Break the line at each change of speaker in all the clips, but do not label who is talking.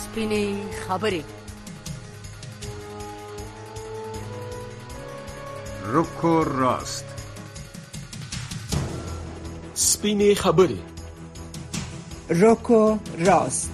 سپینې خبرې.
رک و راست.
سپینې خبرې.
رک و راست.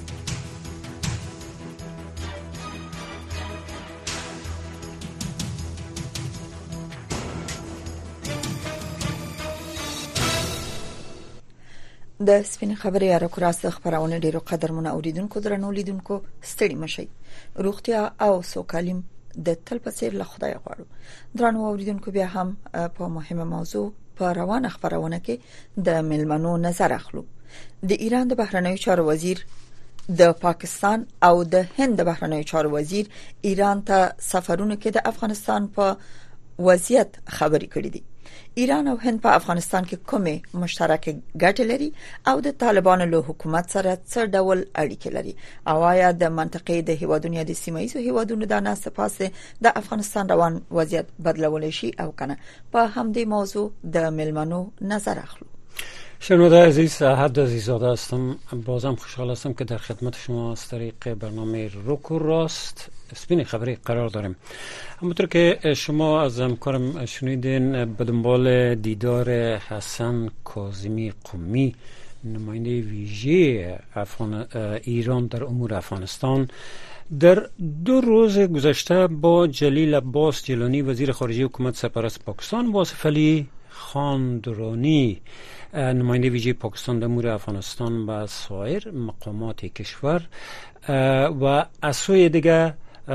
د سپین خبرې یا رک و راست خبرونه ډیرو قدرمنو اوریدونکو درنو لیدونکو ستړي مشي. روغتیا او سوکالیم د تل په څیر له خدای غواړو. درنو اوریدونکو بیا هم په مهمه موضوع په روانه خبرونه کې د ملمنو نظر اخلو. د ایران د بهرنیو چارو وزیر د پاکستان او د هند د بهرنیو چارو وزیر ایران ته سفرونه کې د افغانستان په وضعیت خبرې کړې دي. ایران او هند په افغانستان کې کومه مشترک ګټې لري او د طالبانو له حکومت سره څه ډول اړیکې لري، او آیا د منطقې د هیوادونو د سیمایي هیوادونو د ناسپاسه د افغانستان روان وضعیت بدلول شي او کنه. په همدې موضوع د ملمنو نظر اخلو.
شنونده عزیز، حد عزیزاده هستم. بازم خوشحال هستم که در خدمت شما از طریق برنامه رک و راست سپین خبری قرار داریم. همونطور که شما از همکارم شنیدین، به دنبال دیدار حسن کاظمی قمی، نماینده ویژه ایران در امور افغانستان، در 2 روز گذشته با جلیل عباس جیلانی وزیر خارجه حکومت سرپرست پاکستان و آصف علی خان درانی نماینده ویژه پاکستان در امور افغانستان و سایر مقامات کشور و از سوی دیگر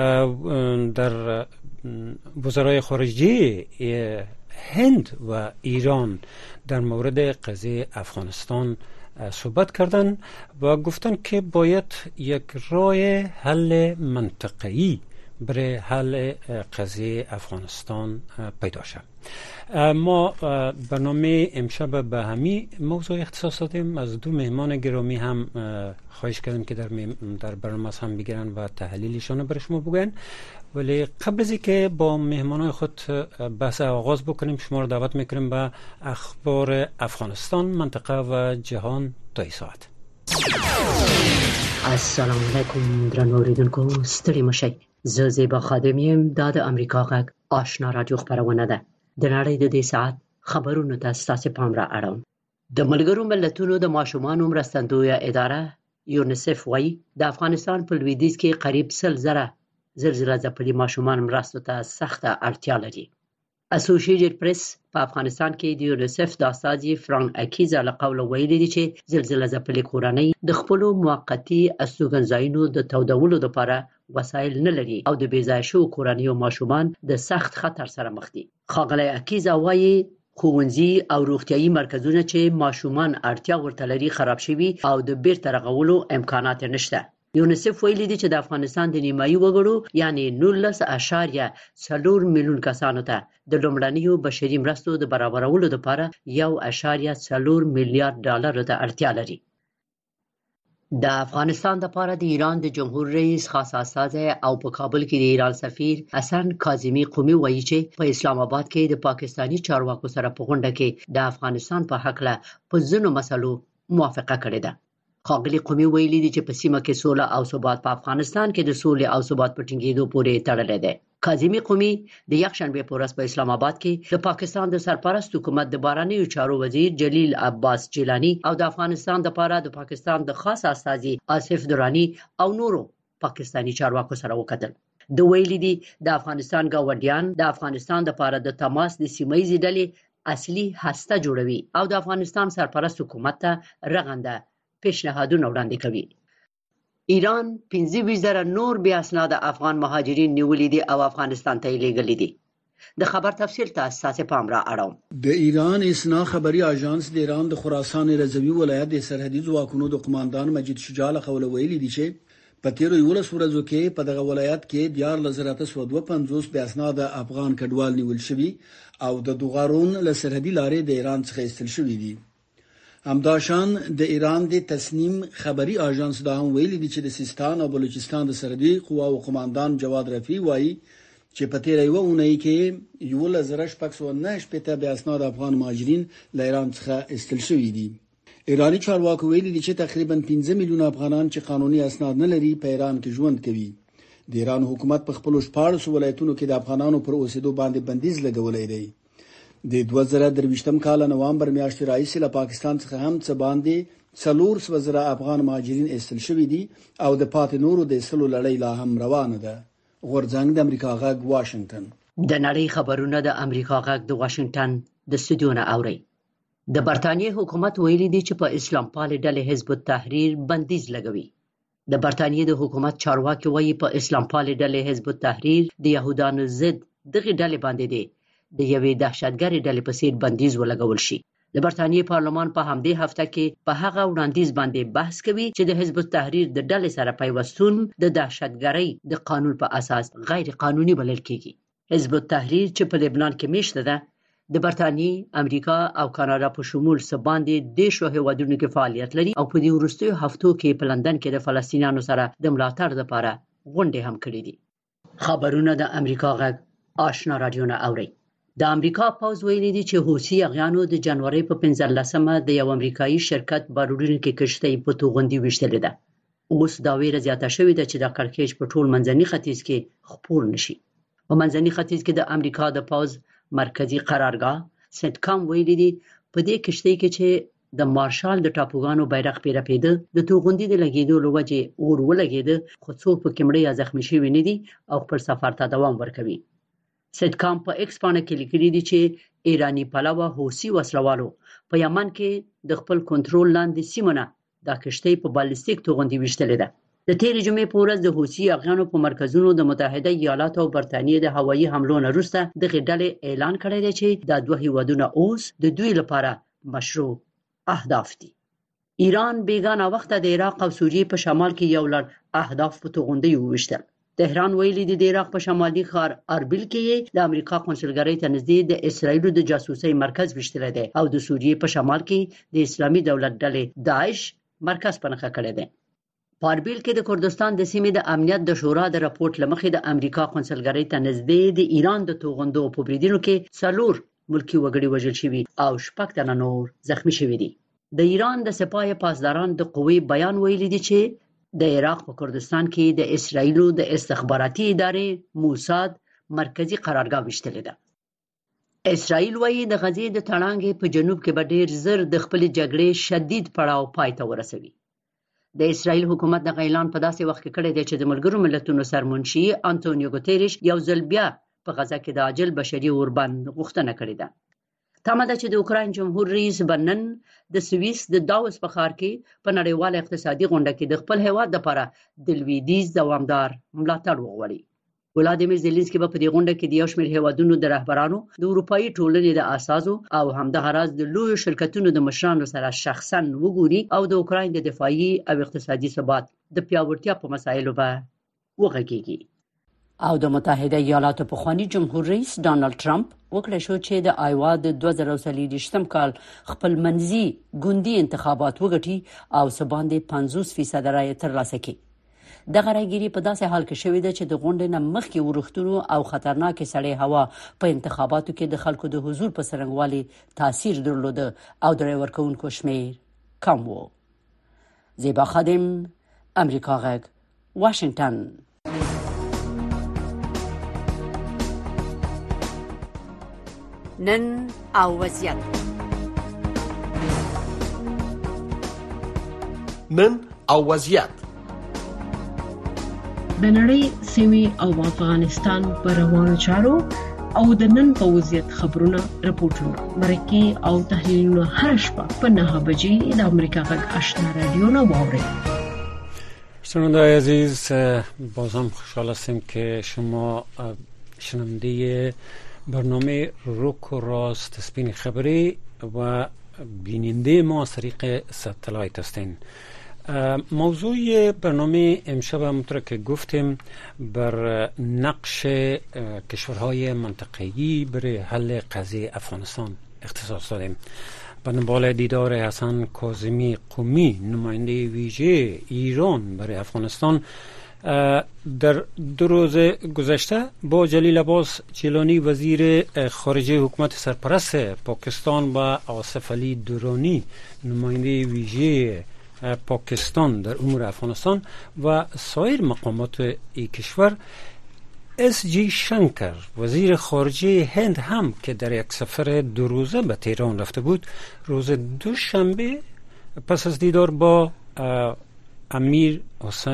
در وزرای خارجه هند و ایران در مورد قضیه افغانستان صحبت کردند و گفتند که باید یک راه حل منطقه‌ای برای حل قضیه افغانستان پیدا شد. ما برنامه امشب به همین موضوع اختصاص دادیم. از 2 مهمان گرامی هم خواهش کردیم که در برنامه هم بگیرن و تحلیلشون برای شما بگن. ولی قبل از اینکه با مهمانای خود بحث آغاز بکنیم، شما رو دعوت میکنیم به اخبار افغانستان، منطقه و جهان تا این ساعت.
السلام علیکم درنو اوریدونکو، ستړي مشئ. زه زیبا خادم یم. دا د امریکا غږ آشنا رادیو خبرونه ده. د نړۍ د دې ساعت خبرونو ته ستاسو پام را اړوم. د ملګرو ملتونو د ماشومانو مرستندویه اداره یونیسف وایي د افغانستان په لویدیځ کې قریب 100,000 زلزله ځپلي ماشومان مرستو ته سخته اړتیا لري. اسوسییټډ پریس په افغانستان کې د یونیسف د استازي فرانک اکیزا له قوله ویلي دي چې زلزله ځپلي کورنۍ د خپلو موقتي استوګنځایونو د تودولو لپاره وسایل نه لري او د بې ځایه شوو کورنیو ماشومان د سخت خطر سره مخ دي. ښاغلی اکیزا وایي ښوونځي او روغتیايي مرکزونه چې ماشومان اړتیا ورته لري خراب شوي او د بیرته رغولو امکانات نشته. یونیسف ویلي دي چې د افغانستان د نیمایي وګړو یعنی 19.4 میلیون کسانو ته د لومړنیو بشري مرستو د برابرولو لپاره 1.4 میلیارډ ډالر ته اړتیا لري. د افغانستان لپاره د ایران د جمهور رئیس خاص استازی او په کابل کې د ایران سفیر حسن کاظمی قمی وایي چې په اسلام آباد کې د پاکستانی چارواکو سره په غونډه کې د افغانستان په حق له په ځینو مسلو موافقه کړې ده. ښاغلي قمی ویلي دي چې په سیمه کې سوله او ثبات په افغانستان کې د سولې او ثبات په ټینګېدو پورې تړلی دی. کاظمی قمی د یکشنبې په ورځ په اسلام آباد کې د پاکستان د سرپرست حکومت د بهرنیو چارو وزیر جلیل عباس جیلانی او د افغانستان لپاره د پاکستان د خاص استازي آصف درانی او نورو پاکستانی چارواکو سره وکتل. د ویلي دي د افغانستان ګاونډیان د افغانستان لپاره د تماس د سیمایي ډلې اصلي هسته جوړوي او د افغانستان سرپرست حکومت ته رغنده پیشنهادونه وړاندې کوي. ایران 25,000 نور بې اسناده افغان مهاجرین نیولي دي او افغانستان ته یې لیږلي دي. د خبر تفصیل ته ستاسو پام را اړوم.
د ایران اسنا خبري اژانس د ایران د خراسان رضوي ولایت د سرحدي ځواکونو د قوماندان مجید شجاع له قوله ویلي دي چې په تیرو 11 ورځو کې په دغه ولایت کې 14,252 بې اسناده افغان کډوال نیول شوي او د دوغارون له سرحدي لارې د ایران څخه ایستل شوي دي. همداشان د ایران د تصنیم خبري اژانس دا هم ویلي دي چې د سیستان او بلوچستان د سرحدي قواو قوماندان جواد رفیع وایي چې په تیره یوه اونۍ کې 11,609 بې اسناده افغان مهاجرین له ایران څخه ایستل شوي دي. ایرانی چارواکو ویلي دي چې تقریبا 15 میلیونه افغانان چې قانوني اسناد نه لري په ایران کې ژوند کوي. د ایران حکومت په خپل 14 ولایتونو کې د افغانانو پر اوسېدو باندې بندیز لګولې دی. د 2023م کال نوامبر میاشتې راځي له پاکستان څخه هم څه باندې 400 افغان مهاجرین ایستل شوي دي او د پاتې نورو د ایستلو لړۍ لا هم روانه ده. غورځنګ د امریکا غږ واشنگټن.
د نړۍ خبرونه د امریکا غږ د واشنگټن د استودیو نه اوري. د برتانیې حکومت ویلي دی چې په اسلام پالې ډلې حزب التحریر بندیز لګوي. د برتانیې د حکومت چارواکي وایي په اسلام پالې ډلې حزب التحریر د يهودانو ضد دغه ډلې باندې دی د یوې دهشتګرې ډلې په څیر بندیز ولګول شي. د برتانیې پارلمان په همدې هفته کې په هغه وړاندیز باندې بحث کوي چې د حزب التحریر د ډلې سره پیوستون د دهشتګرۍ د قانون په اساس غیر قانوني بلل کیږي. حزب التحریر چې په لبنان کې میشته ده د برتانیې، امریکا او کاناډا په شمول څه باندې د شو هیوادونو کې فعالیت لري او په دې وروستیو هفتو کې په لندن کې د فلسطینیانو سره د ملاتړ لپاره غونډې هم کړې دي. خبرونه د امریکا غږ آشنا رادیو نه اوري. د امریکا پوز ویلي دي چې حوثي اغیانو د جنوري په 15مه د یو امریکایي شرکت بارودونکې کشتۍ په توغندي وشتلې ده. اوس دا ویره زیاته شوې ده چې د کړکېچ په ټول منځني ختیځ کې خپور نشي. په منځني ختیځ کې د امریکا د پوز مرکزی قرارګاه سټکام ویلي دي په دې کشتۍ کې چې د مارشال د ټاپوګانو بیرغ پیرپیده د توغندي د لګیدو لوجه اور ولګیده خو څوک په کمړې یا زخمی شوی نه دي او خپل سفر ته دوام ورکوي. سټکام په ایکس باندې کې لیکلي دي چې ایرانی پلاوه حوثي وسلوالو په یمن کې د خپل کنټرول لاندې سیمونه د کشتۍ په بالستیک توغندي وشتلې ده. د تیرې جمعې په ورځ د حوثي اغیانو په مرکزونو د متحده ایالاتو او برتانیې د هوایي حملو نه وروسته دغه ډلې اعلان کړی دی چې دا دوه هیوادونه اوس د دوی لپاره مشروع اهداف دي. ایران بیگانه وخت د عراق او سوریې په شمال کې یو لړ اهداف په توغندي وویشتل. تهران ویلي دی د عراق په شمالي ښار اربیل کې د امریکا قونسلګرۍ ته نږدې د اسرایلو د جاسوسۍ مرکز وشتلی دی او د سوریې په شمال کې د اسلامي دولت ډلې داعش مرکز په نښه کړی دی. په اربیل کې د کردستان د سیمې د امنیت د شورا د راپورټ لمخې د امریکا قونسلګرۍ ته نږدې د ایران د توغندو په بریدونو کې 4 ملکی وګړي وژل شوي او 6 تنه نور زخمی شوي دي. د ایران د سپاه پاسداران د قوې بیان ویلي دی چې د عراق په کردستان کې د اسرایلو د استخباراتي ادارې موساد مرکزی قرارګاه وشتلې ده. اسرایل وایي د غزې د تړانګې په جنوب کې به ډېر زر د خپلې جګړې شدید پړاو پای ته ورسوي. د اسرایل حکومت د اعلان په داسې وخت کې کړی دی چې د ملګرو ملتونو سرمنشي انټونیو ګوتریش یو ځل بیا په غزه کې د عاجل بشري اوربند غوښتنه کړې ده. تمه ده چې د اوکراین جمهور رئیس بنن د سویس د داوس په ښار کې په نړیواله اقتصادي غونډه کې د خپل هیواد لپاره د لویدیځ دوامدار ملاتړ وغواړي. ولادیمیر زيلنسکي په دې غونډه کې د یو شمېر هیوادونو د رهبرانو، د اروپאי ټولنې د اساسو او همدغه راز د لوی شرکتونو د مشرانو سره شخصا وګوري او د اوکراین د دفاعي او اقتصادي ثبات د پیاوړتیا په مسایلو به وغږیږي. او د متحده ایالاتو پخوانی جمهور رئیس ډانلډ ټرمپ وکړه شو چې د آیوا د 2023م کال خپل منځي ګوندي انتخابات وګټي او سباندې 50% رایې ترلاسه کړي. دغه راګيري په داسې حال کې شوې ده چې د غونډې نه مخکې ورښتونو او خطرناکې سړې هوا په انتخاباتو کې د خلکو د حضور په څرنګوالي تاثیر درلوده او د رای ورکوونکو شمیر کم و. زیبا خادم، امریکا غږ، واشنگټن. نن او وضعیت.
نن او وضعیت.
د نړۍ سیمې او افغانستان پر روانو چارو او د نن په وضعیت خبرونه، راپورټونه، مرکې او تحلیلونه هر شپه په 9 بجې د امریکا غږ آشنا رادیو نه واورئ.
شنونده‌های عزیز، باز هم خوشحال هستیم که شما شنونده برنامه روک و راست سپین خبری و بیننده ما از طریق ستلایت هستین. موضوع برنامه امشب همونطور که گفتیم بر نقش کشورهای منطقه‌ای برای حل قضیه افغانستان اختصاص دادیم. به دنبال دیدار حسن کاظمی قمی، نماینده ویژه ایران برای افغانستان، در 2 روز گذشته با جلیل عباس جیلانی وزیر خارجه حکومت سرپرست پاکستان و آصف علی درانی نماینده ویژه پاکستان در امور افغانستان و سایر مقامات این کشور، اس جی شنکر وزیر خارجه هند هم که در یک سفر 2 روزه به تهران رفته بود، روز دوشنبه پس از دیدار با امیر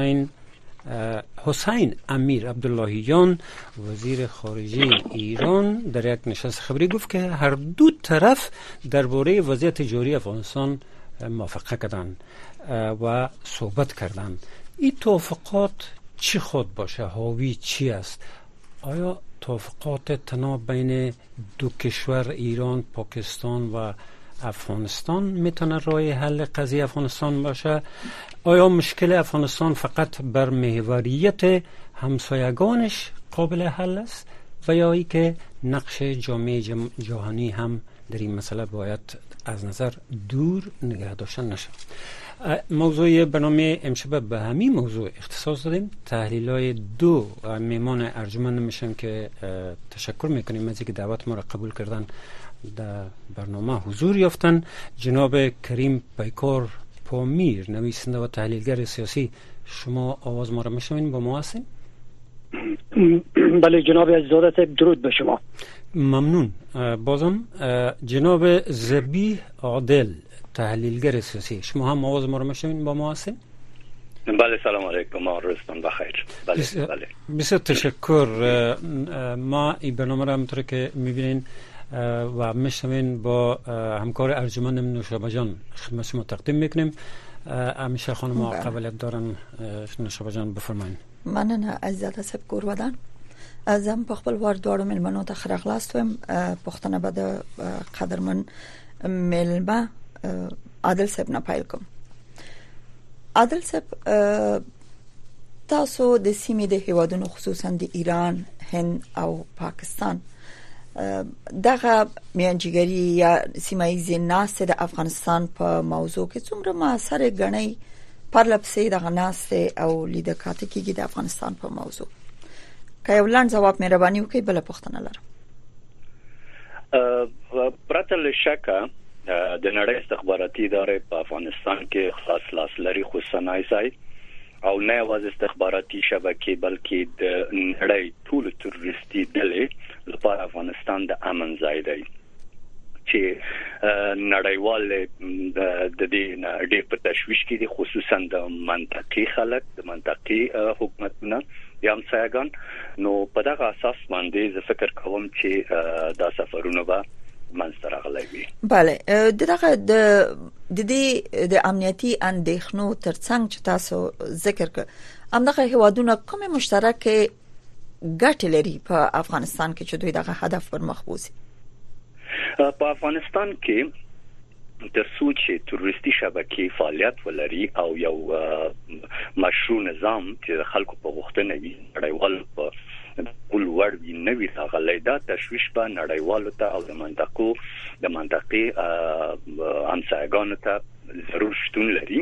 حسین امیر عبداللهیان وزیر خارجه ایران در یک نشست خبری گفت که هر دو طرف درباره وضعیت جاری افغانستان موافقه کردند و صحبت کردند. این توافقات چی خود باشه؟ حاوی چی است؟ آیا توافقات تنها بین 2 کشور ایران، پاکستان و افغانستان میتونه راه حل قضیه افغانستان باشه؟ آیا مشکل افغانستان فقط بر محوریت همسایگانش قابل حل است و یا ای که نقش جامعه جهانی هم در این مسئله باید از نظر دور نگه داشته نشه؟ موضوع برنامه امشب به همین موضوع اختصاص دادیم. تحلیل‌های 2 میمان ارجمند میشن که تشکر میکنیم از اینکه دعوت ما را قبول کردن در برنامه حضور یافتن. جناب کریم پیکار پامیر، نویسنده و تحلیلگر سیاسی، شما آواز ما را میشنوین؟ با ما هستین؟
بله جناب عزیزاده، درود به شما.
ممنون. بازم جناب ذبیح عادل، تحلیلگر سیاسی، شما هم آواز ما را میشنوین؟ با ما هستین؟
بله سلام علیکم، روزتون بخیر. بله
بسیار تشکر. ما این برنامه را همونطور که میبینین و میشنوین با همکار ارجمند نوشابه جان خدمت شما تقدیم میکنیم. همیشه خانم قبلیت دارن. نوشابه جان بفرمایید.
مننه عزیزت سب ګورودان. زم په خپل وار دوړو ملمنو ته خراغلاستم پښتنه به د قدرمن ملما عادل صاحب نه پایل کوم. عادل صاحب تاسو د سیمې د هیوادونو خصوصا د ایران، هند او پاکستان دغه میانجیګری یا سیمایي ناسته د افغانستان په موضوع کې څومره موثر غنۍ پرلپسې دغه ناسته او لیده کاته کېږي د افغانستان په موضوع؟ که یو لاند جواب مهرباني وکړئ. بل پوښتنه لرم.
پرته له شکه د نړۍ استخباراتي ادارې په افغانستان کې خاص لاس لري، خصوصا آی او نه یوازې استخباراتي شبکې بلکې د نړۍ ټول تروریستي ډلې لپاره افغانستان د امن ځای دی چې نړیوال د دې ډېر په تشويش کې دي، خصوصا د منطقي خلک، د منطقي حکومتونه یا همسایگان. نو په دغه اساس باندې زه فکر کوم چې دا سفرونه به منځته راغلي وي.
بله دغه د دې د امنیتي اندېښنو ترڅنګ چې تاسو ذکر کړ، همدغه هیوادونه کومه مشترکه ګټه لري په افغانستان کې چې دوی دغه هدف پر مخ بوزي؟
په افغانستان کې د سوچ تروریستي شبکې فعالیت ولري او یو مشروع نظام چې خلکو په غوښتنه وي نړیوال په ټول ور وی نوې راغلي، دا تشويش په نړیوالو ته او د منطقي همسایګانو ته ضرور شتون لري.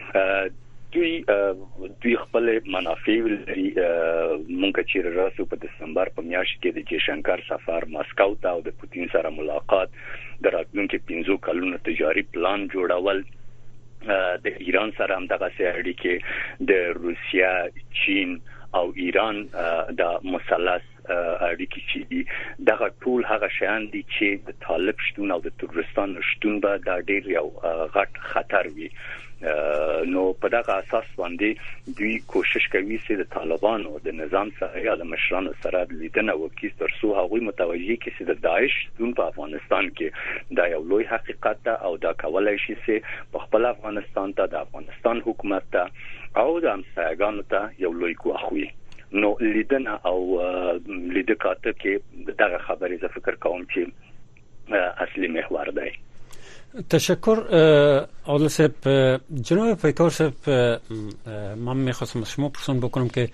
دوی خپل منافع لري. مونږ چې راسو په دسمبر په میاشت کې د جیشنکر سفر ماسکو ته او د پوتین سره ملاقات، د راتلونکو 15 کلونو تجاري پلان جوړول، د ایران سره هم دغه اړیکې، د روسیا، چین او ایران د مثلث اړیکې چې دغه ټول هغه شیان دي چې د طالب شتون او د ترورستان شتون به د ډېر یو غټ خطر وي. نو په دغه اساس باندې دوی کوشش کوي چې د طالبانو د نظام سره یا د مشرانو سره لیدنه وکړي ترڅو هغوی متوجي کړي چې د داعش شتون په افغانستان کې دا یو لوی حقیقت ده او دا کولای شي چې په خپل افغانستان ته، د افغانستان حکومت ته او د همسایګانو ته یو لوی ګواښ وي. نو لیدنه او لیده کاته کې دغه خبرې زه فکر کوم چې اصلي محور دی.
تشکر عادل صاحب. جناب پیکار صاحب، من میخواستم از شما پرسان بکنم که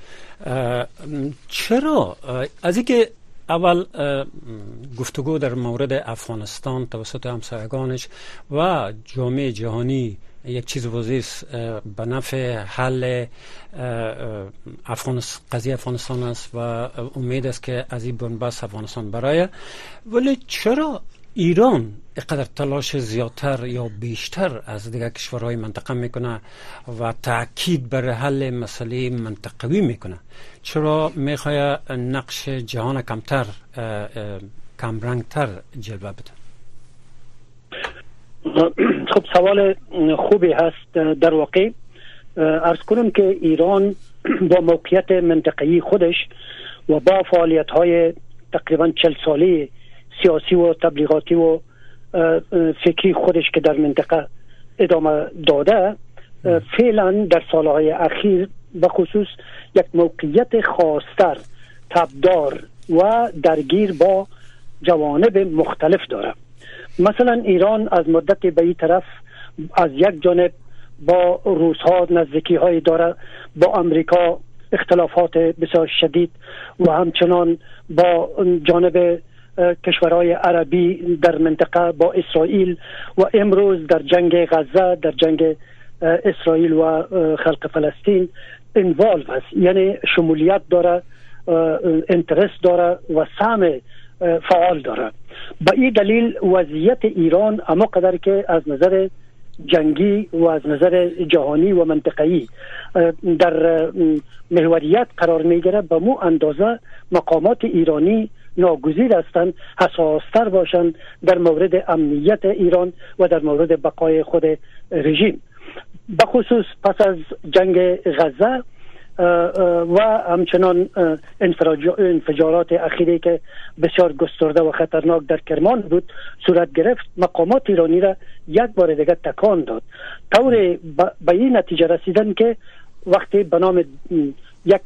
چرا از اینکه اول گفتگو در مورد افغانستان توسط همسایگانش و جامعه جهانی یک چیز واضح است به نفع حل قضیه افغانستان است و امید است که از این بنبست افغانستان برای. ولی چرا ایران اینقدر تلاش زیادتر یا بیشتر از دیگر کشورهای منطقه میکنه و تاکید بر حل مسئله منطقوی میکنه؟ چرا میخواد نقش جهان کمرنگتر جلوه بده؟
خب سوال خوبی هست. در واقع عرض کنم که ایران با موقعیت منطقه‌ای خودش و با فعالیت‌های تقریبا 40 ساله سیاسی و تبلیغاتی و فکری خودش که در منطقه ادامه داده، فعلا در سالهای اخیر به خصوص یک موقعیت خاصتر، تبدار و درگیر با جوانب مختلف داره. مثلا ایران از مدت به این طرف از یک جانب با روس‌ها نزدیکی های داره، با امریکا اختلافات بسیار شدید و همچنان با جانب کشورهای عربی در منطقه با اسرائیل و امروز در جنگ غزه، در جنگ اسرائیل و خلق فلسطین انوالو است، یعنی شمولیت داره، انترست داره و سهم فعال داره. با این دلیل وضعیت ایران اما قدر که از نظر جنگی و از نظر جهانی و منطقه‌ای در محوریت قرار میگیره، به مو اندازه مقامات ایرانی ناگزیر هستند حساستر باشند در مورد امنیت ایران و در مورد بقای خود رژیم. بخصوص پس از جنگ غزه و همچنان انفجارات اخیری که بسیار گسترده و خطرناک در کرمان بود صورت گرفت، مقامات ایرانی را یک بار دیگر تکان داد، طور به این نتیجه رسیدن که وقتی به نام یک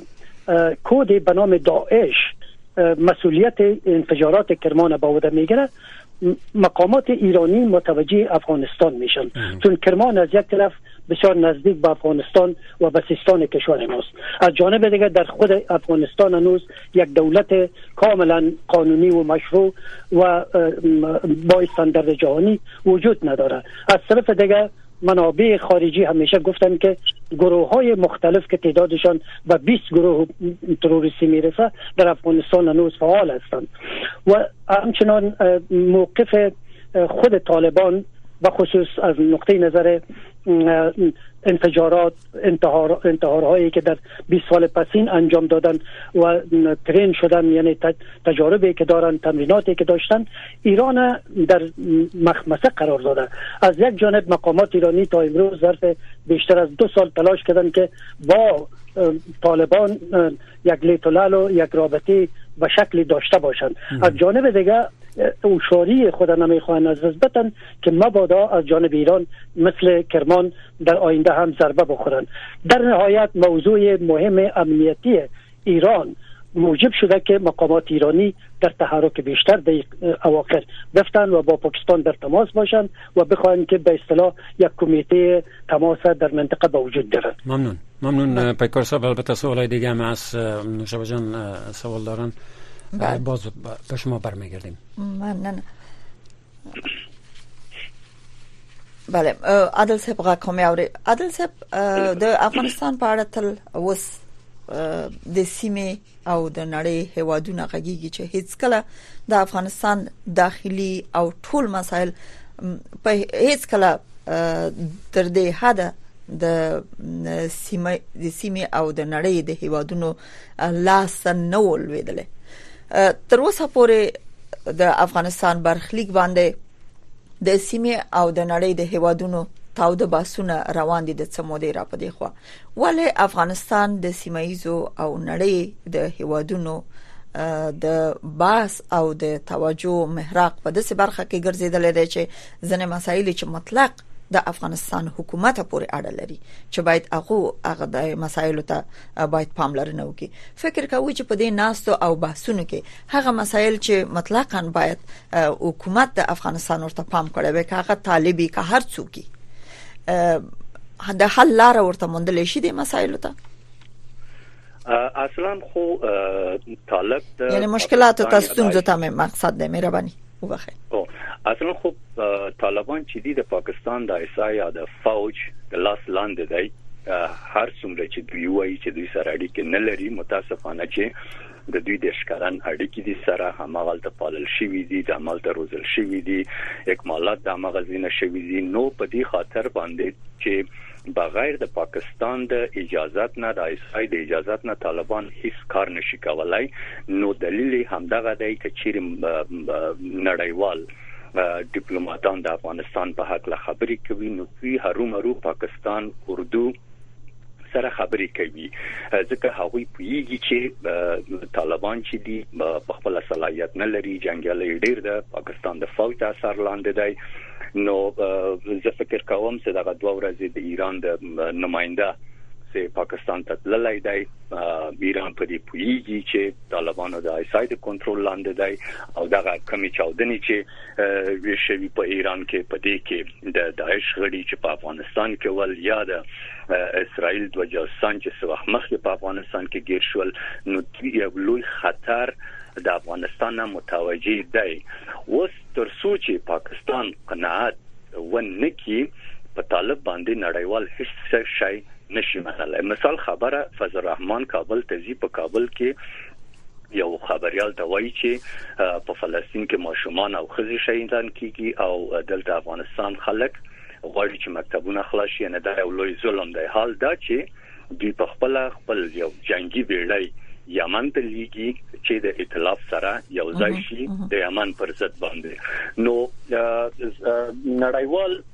کود به نام داعش مسئولیت انفجارات کرمان به عهده میگیره، مقامات ایرانی متوجه افغانستان میشن، چون کرمان از یک طرف بسیار نزدیک به افغانستان و به سیستان کشور ماست، از جانب دیگر در خود افغانستان هنوز یک دولت کاملا قانونی و مشروع و با استاندارد جهانی وجود نداره. از طرف دیگر منابع خارجی همیشه گفتن که گروه‌های مختلف که تعدادشان به 20 گروه تروریستی میرسه در افغانستان هنوز فعال هستند و همچنان موقف خود طالبان به خصوص از نقطه نظر انفجارات، انتحارهایی که در 20 سال پسین انجام دادن و ترین شدن، یعنی تجاربی که دارن، تمریناتی که داشتن، ایران در مخمسه قرار داده. از یک جانب مقامات ایرانی تا امروز ظرف بیشتر از 2 سال تلاش کردن که با طالبان یک لیت و لال و یک رابطه به شکلی داشته باشند. از جانب دیگه اوشاری خود نمیخواهند از بدن که مبادا از جانب ایران مثل کرمان در آینده هم ضربه بخورند. در نهایت موضوع مهم امنیتی ایران موجب شده که مقامات ایرانی در تحرک بیشتر در اواخر بفتن و با پاکستان در تماس باشند و بخواهند که به اصطلاح یک کمیته تماس در منطقه به وجود دارد.
ممنون پیکار صاحب. البته سوالای دیگه هم از نوشابه جان سوال دارن، باز به شما برمیگردیم.
ممنون. بله، عادل صاحب غاکومي اوري. عادل صاحب د افغانستان په اړه تل اوس د سیمې او د نړۍ هیوادونو غږیږي چې هیڅ کله د افغانستان داخلي او ټول مسایل په هیڅ کله تر دې حد د سیمې او د نړۍ د هیوادونو لاس نه ولویدل. تر اوسه پورې د افغانستان برخلیک باندې د سیمې او د نړۍ د هیوادونو تاوده باسونه روان دي د سمودي را پدې خو، ولې افغانستان د سیمایزو او نړۍ د هیوادونو د باس او د توجه محراق په داسې برخه کې ګرځیدل دي چې ځنې مسایل چې مطلق د افغانستان حکومت پورې اړه لري چې باید هغه د مسایلو ته باید پاملرنه وکړي. فکر کوي چې په دې ناستو او بحثونو کې هغه مسایل چې مطلقاً باید حکومت د افغانستان ورته پام کړي وي، که هغه طالبي که هر څوک د حل لار ورته موندل شي د مسایلو ته.
اصلا خو طالب
یعنی مشکلات او ستونزو ته مقصد دی. مهرباني وبخښئ.
اصلا خو طالبان چې د پاکستان د ایسای یا د فوج د لاس لاندې دی هر څومره چې دوی وایي چې دوی سره اړیکې نه لري متاسفانه چې د دوی د ښکاران اړیکې دي سره همغلته پالل شوی دي د عملته روزل شوی دي اکمالات د مغزینه شوی دي نو په دې خاطر باندې چې بغیر د پاکستان د اجازهات نه د ایسای د اجازهات نه طالبان هیڅ کار نشي کولای نو دلیل همدغه دی چې نړیوال ډیپلوماټان د افغانستان په حق له خبرې کوي نو دوی هرومرو پاکستان اردو سره خبرې کوي ځکه هغوی پوهیږي چې طالبان چې دي په خپل صلاحیت نه لري جنگیالي ډیر د پاکستان د فوج د اثر لاندې دی نو زه فکر کوم چې دا دوه ورځې د ایران د نماینده چې پاکستان ته تللی دی ایران په دې پوهیږي چې طالبانو د ایسای د کنټرول لاندې دی او دغه کمی چاودنې چې وشوي په ایران کې په دې کې د داعش غړي چې په افغانستان کې ول یا د اسرائیل د جاسوسان چې څو مخکې په افغانستان کې گیر شول نو یو لوی خطر د افغانستان متوجه دی اوس تر څو چې پاکستان قناعت ونکي په طالب باندې نړیوال هیڅ شي نشي منلای مثال خبره فضل الرحمن کابل تزي په کابل کې یو خبريال ته وایي چې په فلسطین کې ماشومان او ښځې شهیدان کیږي او دلته افغانستان خلک غواړي چې مکتبونه خلاص شي نه دا یو لوی ظلم دی حال دا چې دوی په خپل یو جنگي بیړۍ یمن ته لیږي چې د ائتلاف سره یو ځای شي د یمن پر ضد باندې نو نړیوال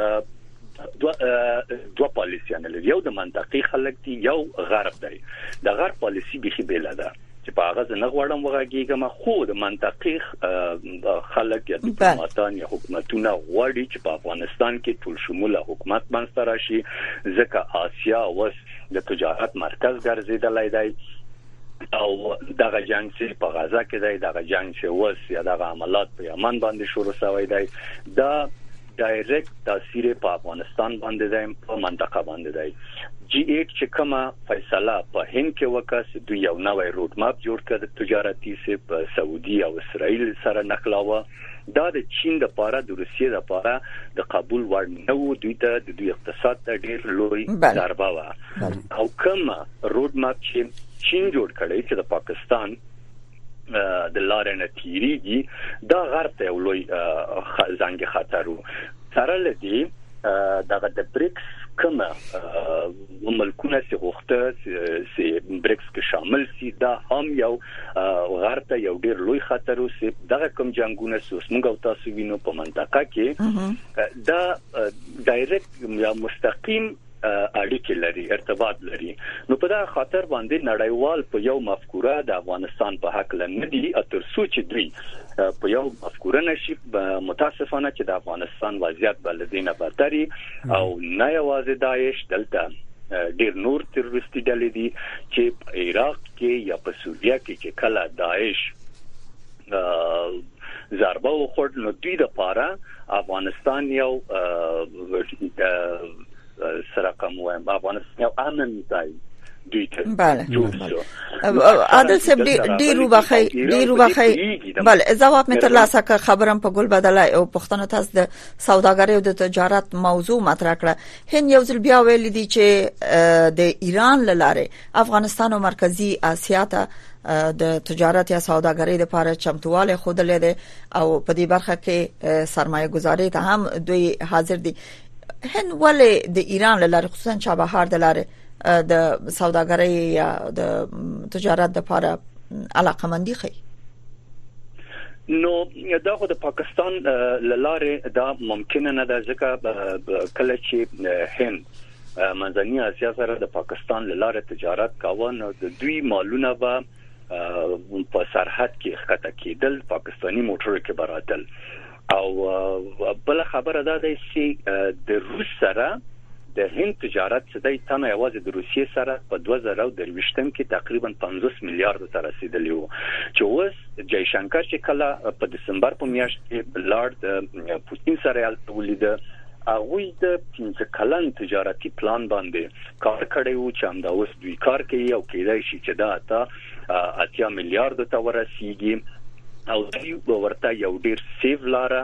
دوه پالیسیانه لري یو د منطقي خلک دي یو غرب دی د غرب پالیسی به خبره ده چې په هغه نه غواړم وغږیږم خو د منطقي خلک یا ډیپلوماټان یا حکومتونه غواړي چې په افغانستان کې ټول شموله حکومت منځ راشي ځکه آسیا اوس د تجارت مرکز ګرځیدلی دی او دغه جنگ چې په غزا کې دی دغه جنگ چې وس یا دغه عملیات په یمن باندې شروع شوی دی دا ډایرکټ تاثیر په افغانستان باندې دی په منطقه باندې دی G8 چې کومه فیصله په هند کې وکړه دوی یو نوې روډ ماپ جوړ کړ د تجارتي سه په سعودي او اسرائیل سره نقلاوه دا د چین د پاره د روسیې د پاره د قبول وړ نو دوی ته د دوی اقتصاد ته ډیر لوی ضربه و او کومه روډ ماپ چې چین جوړ کړی چې د پاکستان د لارې نه تیریږي دا غرب ته لوی زنګ خطر سره لدی دغه د بریکس کومه ملکونه چې غوښته چې بریکس کې شامل سي دا هم یو غرب ته یو ډیر لوی خطر او چې دغه کوم جنگونه موږ او تاسو وینو په منطقه کې دا ډایرکټ یا مستقیم اړیکې لري ارتباط لري نو په دا خاطر باندې نړیوال په یو مفکوره د افغانستان په حق لندي اتر سوچ دوی په یو مفکوره نشي متاسفانه چې د افغانستان وضعیت بلدینه بدتري او نه یوازې داعش دلته ډیر نور تروریستي ډلې دي چې په عراق کې یا په سوریه کې چې کله داعش ضربه وخوړ نو دوی د پاره افغانستان یو سره کوم وایم افغانستان یو امن ځای دوی ته
بله عادل صاحب ډیرو بخی بله ځواب مې ترلاسه کړ خبرم په ګل بدلای او پښتنه تاسو د سوداګرۍ او د تجارت موضوع مطرح کړه هند یو ځل بیا ویل دي چې د ایران لاره افغانستان او مرکزی اسیا ته د تجارت یا سوداګرۍ لپاره چمتواله خود لري او په دې برخه کې سرمایه گذاري ته هم دوی حاضر دي هند ولې د ایران لاره خصوصا چابهار د لاره د سوداګرۍ یا د تجارت لپاره علاقمندي خي
نو دا خو د پاکستان لاره دا ممکن نه ده ځکه کله چې هند منځنی اسیا سره د پاکستان لاره تجارت کاوه نو د دوی مالونه به په سرحد کې ښکته کېدل پاکستانی موټر کې براتل او بل خبره ده چې د روس سره د هند تجارت څخه د تنه یوازې د روسیې سره په 2023 کې تقریبا 50 میلیارډ ته رسیدلی وو چې اوس جایشنکر چې کله په دسمبر په میاشت کې لارډ پوتین سره ولید هغه د 15 کلن تجارتي پلان باندې کار کړی وو چې همدا اوس دوی کار کوي او کېدای شي چې دا تا 80 میلیارډ ته ورسیږي او دوی ورته یو ډیر سیف لاره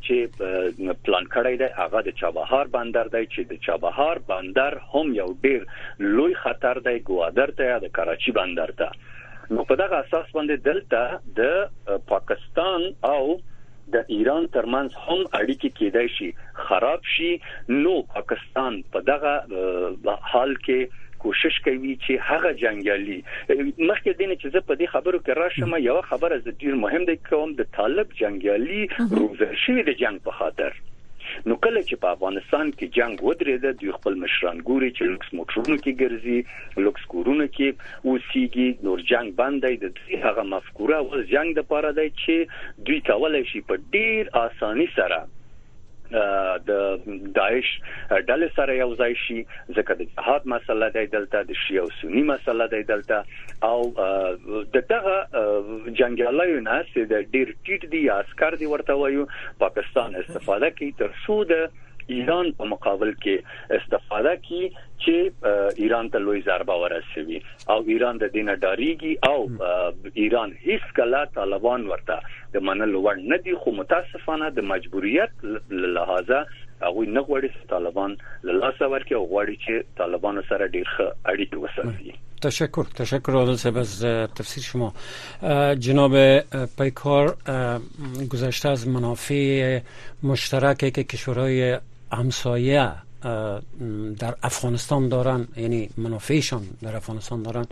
چې پلان کړی دی هغه د چابهار بندر دی چې د چابهار بندر هم یو ډیر لوی خطر دی ګوادر ته یا د کراچي بندر ته. نو په دغه اساس باندې دلته د پاکستان او د ایران ترمنځ هم اړیکې کېدای شي خراب شي. نو پاکستان په دغه حال کې کوشش کوي چې هغه جنگیالي مخکې دینه چې زه په دې خبرو کې راشم یو خبره زه ډیر مهم دی کوم د طالب جنگیالي روزل شوی د جنگ په خاطر. نو کله چې په افغانستان کې جنگ ودرېده دوی خپل مشران ګوري چې لوکس موټرونو کې ګرځي لوکس کورونو کې اوسېږي نور جنگ بند دی. د دې هغه مفکوره ول جنگ د پاره دی چې دوی کولای شي په ډیر اساني سره د داعش ډلې سره یو ځای شي ځکه د جهاد مسله دی دلته د شیعه او سنی مسله دی دلته او دغه جنگیالیو نه چې د ډیر ټیټ دي عسكر دي ورته وایو پاکستان استفاده کوي تر څو د ایران په مقابل کې استفاده کوي چې ایران ته لوی ضربه ورسوي او ایران د دینه ډاریږي او ایران هیڅ کله طالبان ورته د منلو وړ نه دي. خو متاسفانه د مجبوریت لحاظه هغه نه غواړي چې طالبان له لاسه ورکړي او غواړي چې طالبانو سره ډیر ښه اړیکې وساتي.
تشکر عادل صاحب از تفسیر شما. جناب پیکار گذشته از منافع مشترکی که کشورهای همسایه در افغانستان دارن یعنی منافعشان در افغانستان دارن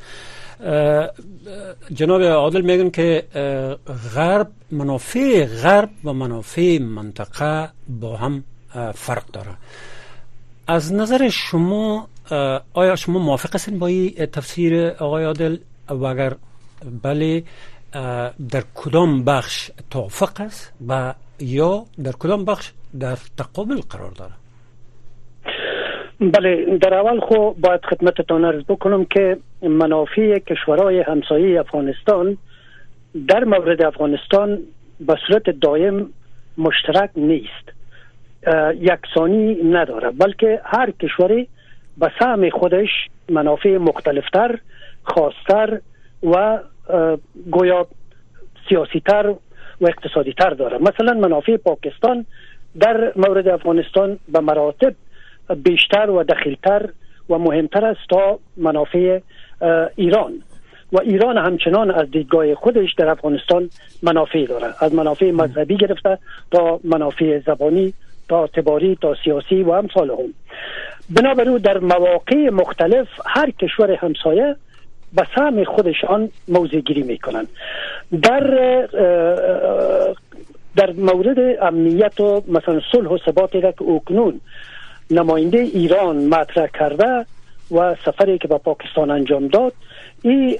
جناب عادل میگن که غرب منافع غرب و منافع منطقه با هم فرق داره. از نظر شما آیا شما موافق هستین با این تفسیر آقای عادل و اگر بله در کدام بخش توافق است و یا در کدام بخش در تقابل قرار داره؟
بله در اول خو باید خدمتتان عرض بکنم که منافع کشورهای همسایه افغانستان در مورد افغانستان به صورت دائم مشترک نیست یکسانی نداره بلکه هر کشوری به سهم خودش منافع مختلفتر خاصتر و گویا سیاسیتر و اقتصادیتر داره. مثلا منافع پاکستان در مورد افغانستان به مراتب بیشتر و دخیلتر و مهمتر است تا منافع ایران و ایران همچنان از دیدگاه خودش در افغانستان منافع داره از منافع مذهبی گرفته تا منافع زبانی تا اعتباری تا سیاسی و امثال هم. بنابراین در مواقع مختلف هر کشور همسایه به سهم خودشان موضع گیری میکنن. در مورد امنیت و مثلا صلح و ثباتی را که اکنون نماینده ایران مطرح کرده و سفری که به پاکستان انجام داد این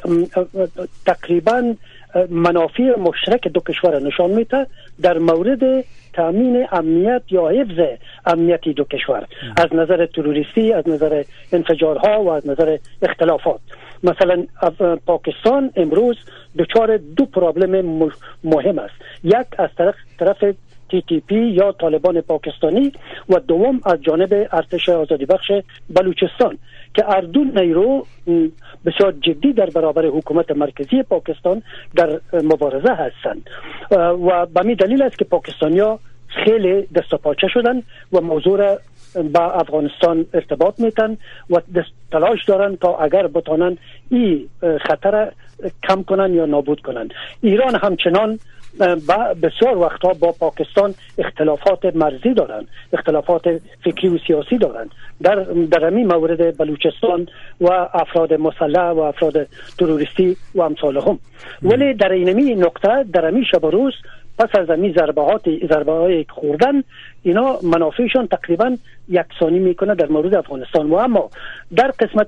تقریبا منافع مشترک دو کشور نشان میده در مورد تامین امنیت یا حفظ امنیت دو کشور از نظر تروریستی از نظر انفجارها و از نظر اختلافات. مثلا پاکستان امروز دچار دو پرابلم مهم است. یک از طرف TTP یا طالبان پاکستانی و دوم از جانب ارتش آزادی بخش بلوچستان که اردو نیرو بسیار جدی در برابر حکومت مرکزی پاکستان در مبارزه هستند و به می دلیل است که پاکستانیا خیلی دست و پاچه شدن و موضوع را با افغانستان ارتباط میتن و تلاش دارن تا اگر بتانن این خطر کم کنن یا نابود کنن. ایران همچنان بسیار وقتها با پاکستان اختلافات مرزی دارن اختلافات فکری و سیاسی دارن در همین مورد بلوچستان و افراد مسلح و افراد تروریستی و امثال هم. ولی در اینمی نقطه در همین شب و روز پس از همین ضربه های خوردن اینا منافعشان تقریبا یکسانی میکنه در مورد افغانستان و اما در قسمت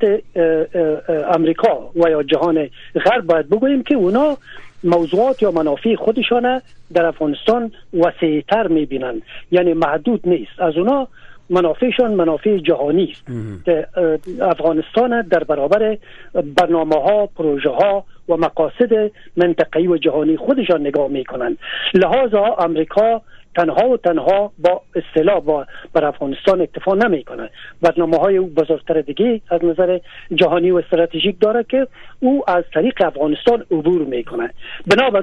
امریکا و یا جهان غرب باید بگوییم که اونا موضوعات یا منافع خودشان در افغانستان وسیع‌تر میبینن یعنی محدود نیست. از اونا منافعشان منافع جهانی است که افغانستان در برابر برنامه‌ها پروژه‌ها و مقاصد منطقه‌ای و جهانی خودشان نگاه میکنن. لذا امریکا تنها با اصطلاح بر افغانستان اکتفا نمیکنه. برنامه‌های بزرگتر دیگه از نظر جهانی و استراتژیک داره که او از طریق افغانستان عبور میکنه. بنابراین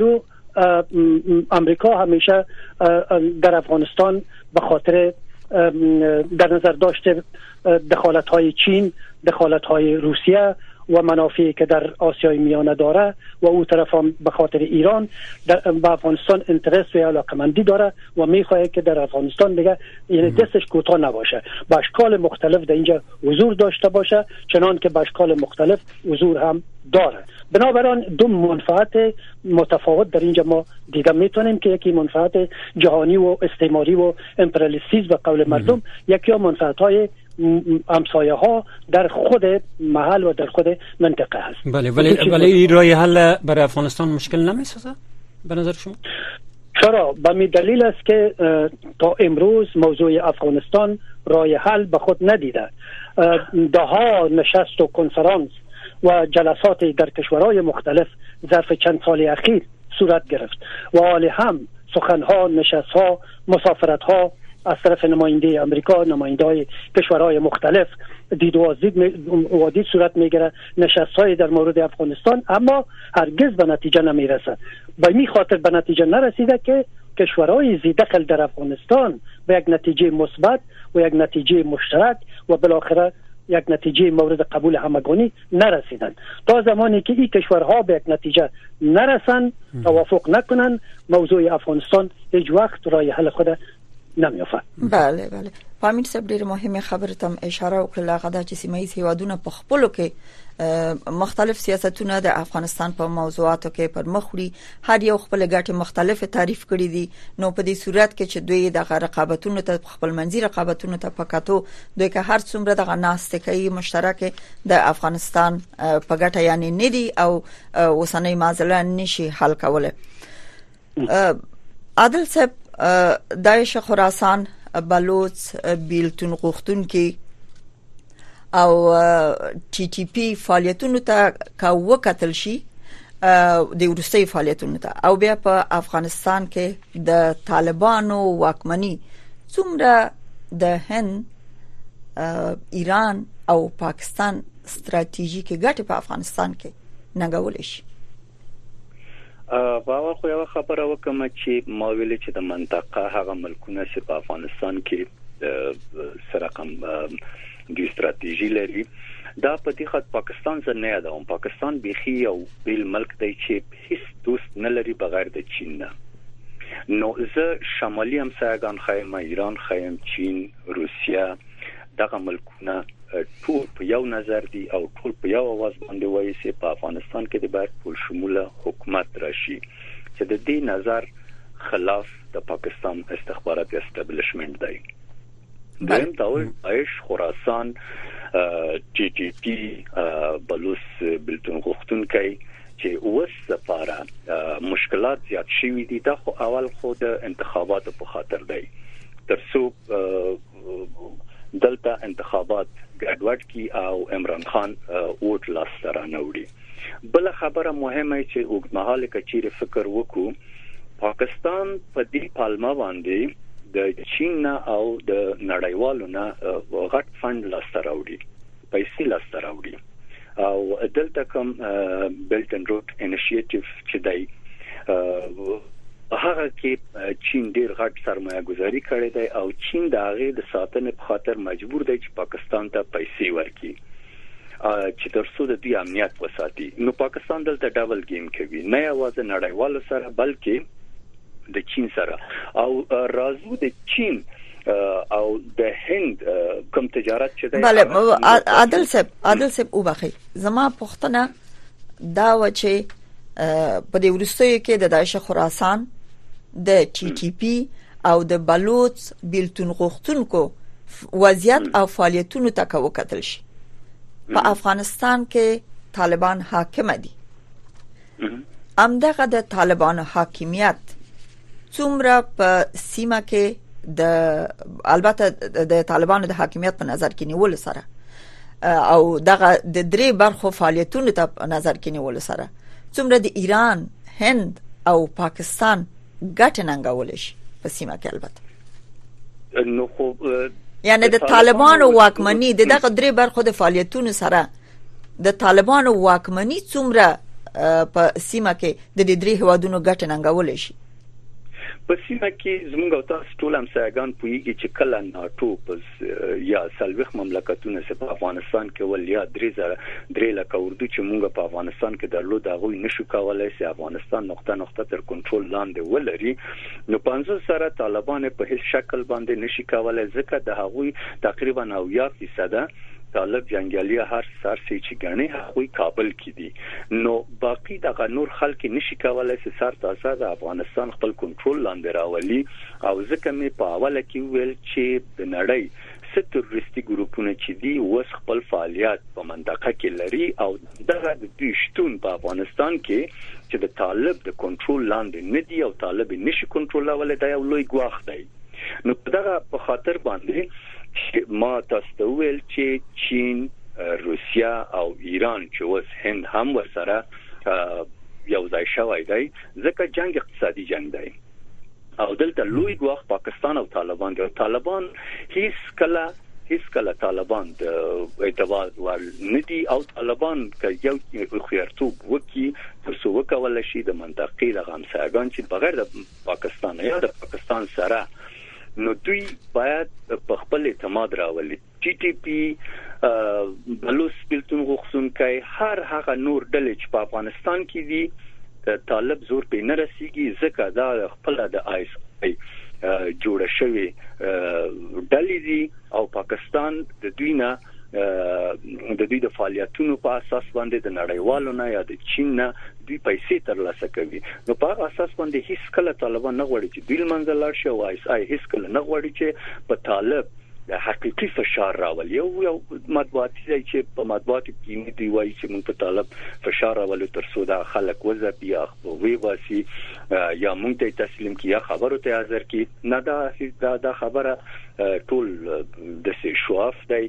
امریکا همیشه در افغانستان به خاطر در نظر داشته دخالت‌های چین، دخالت‌های روسیه و منافعی که در آسیای میانه داره و اون طرف هم به خاطر ایران به افغانستان انترس و علاقمندی داره و میخواه که در افغانستان دیگه یعنی دستش کوتاه نباشه، به اشکال مختلف در اینجا حضور داشته باشه، چنان که به اشکال مختلف حضور هم داره. بنابراین دو منفعت متفاوت در اینجا ما دیده میتونیم که یکی منفعت جهانی و استعماری و امپریالیسیسم و قول مردم، یکی منفعت‌های همسایه ها در خود محل و در خود منطقه هست.
بله ولی راه حل برای افغانستان مشکل نمیسازه به نظر شما؟
چرا؟ به می دلیل است که تا امروز موضوع افغانستان راه حل به خود ندیده. دهها نشست و کنفرانس و جلسات در کشورهای مختلف ظرف چند سال اخیر صورت گرفت و حال هم سخنها، نشستها، مسافرتها از طرف نماینده امریکا، نماینده‌های کشورهای مختلف دید و دید صورت میگیره، نشست‌های در مورد افغانستان، اما هرگز به نتیجه نمیرسه. به این خاطر به نتیجه نرسیده که کشورهای ذی دخل در افغانستان به یک نتیجه مثبت و یک نتیجه مشترک و بالاخره یک نتیجه مورد قبول همگانی نرسیدن. تا زمانی که این کشورها به یک نتیجه نرسن، توافق نکنن، موضوع افغانستان هیچ وقت راه حل خود نمیافت.
بله پامین صاحب ډیر مهمه خبره تم اشاره وکړه هغه چې سیمه ییز هیوادونه په خپلو کې مختلف سیاستونه د افغانستان په موضوعاتو کې پر مخ وړي، هر یو خپل ګټې مختلفه تعریف کړي دي. نو په دې صورت کې چې دوی د رقابتونو ته خپل منځي رقابتونو ته پکاتو دوی که هر څومره د ناستکۍ مشترک د افغانستان په ګټه یعنی ندي او وسنۍ معضله نشي حل کوله. عادل صاحب داعش خراسان، بلوچ، بیلتون غوښتونکي او ټي ټي پی فعالیتونو ته کا وکتل شي د وروستي فعالیتونو ته او بیا په افغانستان کې د طالبانو واکمني څومره د هند، ایران او پاکستان ستراتیژیکي ګټې په افغانستان کې نګولې شي.
باور خو یو خبره وکم چې ما ویل چې د منطقه هغه ملکونه چې په افغانستان کې سره کوم د ستراتیژي لري دا په دې خاطر پاکستان څخه نه یادوم. پاکستان بيخي یو بل ملک دی چې هیڅ دوست نه لري بغیر د چین نه. نو زه شمالي همسایگان خایم، ایران خایم، چین، روسیا، دغه ملکونه ټول په یو نظر دي او ټول په یو आवाज باندې وایي چې په افغانستان کې د باید ټول شموله حکومت راشي چې د دې نظر خلاف د پاکستان استخباراتي استابلیشمنت دی. دویم ډول داعش خراسان، ټي ټي پی، بلوچ بیلتون غوښتونکي چې اوس لپاره مشکلات زیات شوي دي. دا خو اول خو د انتخاباتو په خاطر دی، ترڅو دلته انتخابات ګډوډ کی او عمران خان ووټ لاس سره نوړي. بل خبره مهمه چې وګمحاله کچیر فکر وکړو، پاکستان په دې پالما باندې د چین او د نړیوالو نه غټ فند لاس سره وړي، پیسې لاس سره وړي او دلته کوم بیلت اند روډ انیشیټیو چې دی هغه کې چین ډیر غټ سرمایه گذاري کړې ده او چین د هغه د ساتنې په خاطر مجبور دی چې پاکستان ته پیسې ورکړي چې ترڅو د دې امنیت وساتي. نو پاکستان دلته ډبل گیم کوي، نه یوازې نړیوالو سره بلکې د چین سره او رازو د چین او د هند کوم تجارت چې دی.
بله عادل صاحب وبخي زما پوښتنه دا و چې په دې ورستیو کې د داعش خراسان، د ټي ټي پی او د بلوچ بیلتون غوښتونکو وضعیت او فعالیتونو ته وکتل شي. په افغانستان کې طالبان حاکم دي. همدغه د طالبانو حاکمیت څومره په سیمه کې البته د طالبانو د حاکمیت په نظر کې نیول سره او دغه د درې برخو فعالیتونو ته په نظر کې نیول سره څومره د ایران، هند او پاکستان ګټه ننګول شي په سیمه کې. البته
نو خو
یعنی د طالبانو واکمنی دغه درې برخو د فعالیتونو سره د طالبانو واکمنی څومره په سیمه کې د دې درې هوادونو ګټه ننګول شي؟
په سیمه کې زموږ او تاسو ټول هم سیاګان پوهیږي چې کله ناتو پس یا سلوخ مملکتونه په افغانستان کې ول یا 3 لک اردو چې موږ په افغانستان کې درلود هغه نشو کولای چې افغانستان نقطه تر کنټرول لاندې ولري. نو 500 سره طالبان په هیڅ شکل باندې نشي کولای ځکه د هغوی تقریبا 90% طالب جنگیالی هر سر سي چې غني هغوی کابل کې دي. نو باقی د نور خلک نشي کولای چې سر تاسو د افغانستان خپل کنټرول لاندې راولي. او ځکه مې په اوله کې ویل چې د نړۍ ستورستي ګروپونه چې دي وس خپل فعالیت په منطقه کې لري او دغه د دوی شتون په افغانستان کې چې د طالب د کنټرول لاندې نه دي او طالب نشي کنټرولولای دا یو لوی ګواښ دی. نو دغه په خاطر باندې ما تاسو ته ویل چې چین، روسیا او ایران چې اوس هند هم ورسره یو ځای شوی دی ځکه جنگ اقتصادي جنگ دی او دلته لوی ګواښ پاکستان او طالبان دی. طالبان هیڅ کله طالبان د اعتبار ور ندي او طالبان که یو خیرتوب وکي تر څو وکول شي د منطقې د غمساګان چې بغیر د پاکستان یا د پاکستان سره نو دوی باید په خپل اعتماد راولي. ټي ټي پی بلوچ بلتون غوښتون کوي هر هغه نور ډلې چې په افغانستان کې دي طالب زور په نه رسیږي ځکه دا خپل د آیس آی جوړ شوی ډلې دي او پاکستان د دوی نه د دوی د فعالیتونو په اساس باندې د نړیوالو نه یا د چین نه دوی پیسې ترلاسه کوي. نو په هغه اساس باندې هیڅ کله طالبان نه غواړي چې دوی منځ لاړ شي او آیس آی هیڅ کله نه غواړي چې په طالب د حقيقي فشار راولي. یو مطبوعاتي ځای چې په مطبوعاتو کې دی وایي چې موږ په طالب فشار راولو تر څو دا خلک وځي یا وی واسي یا موږ ته تسلیم کیه خبرو ته حاضر کی نه دا خبره ټول د شواف دی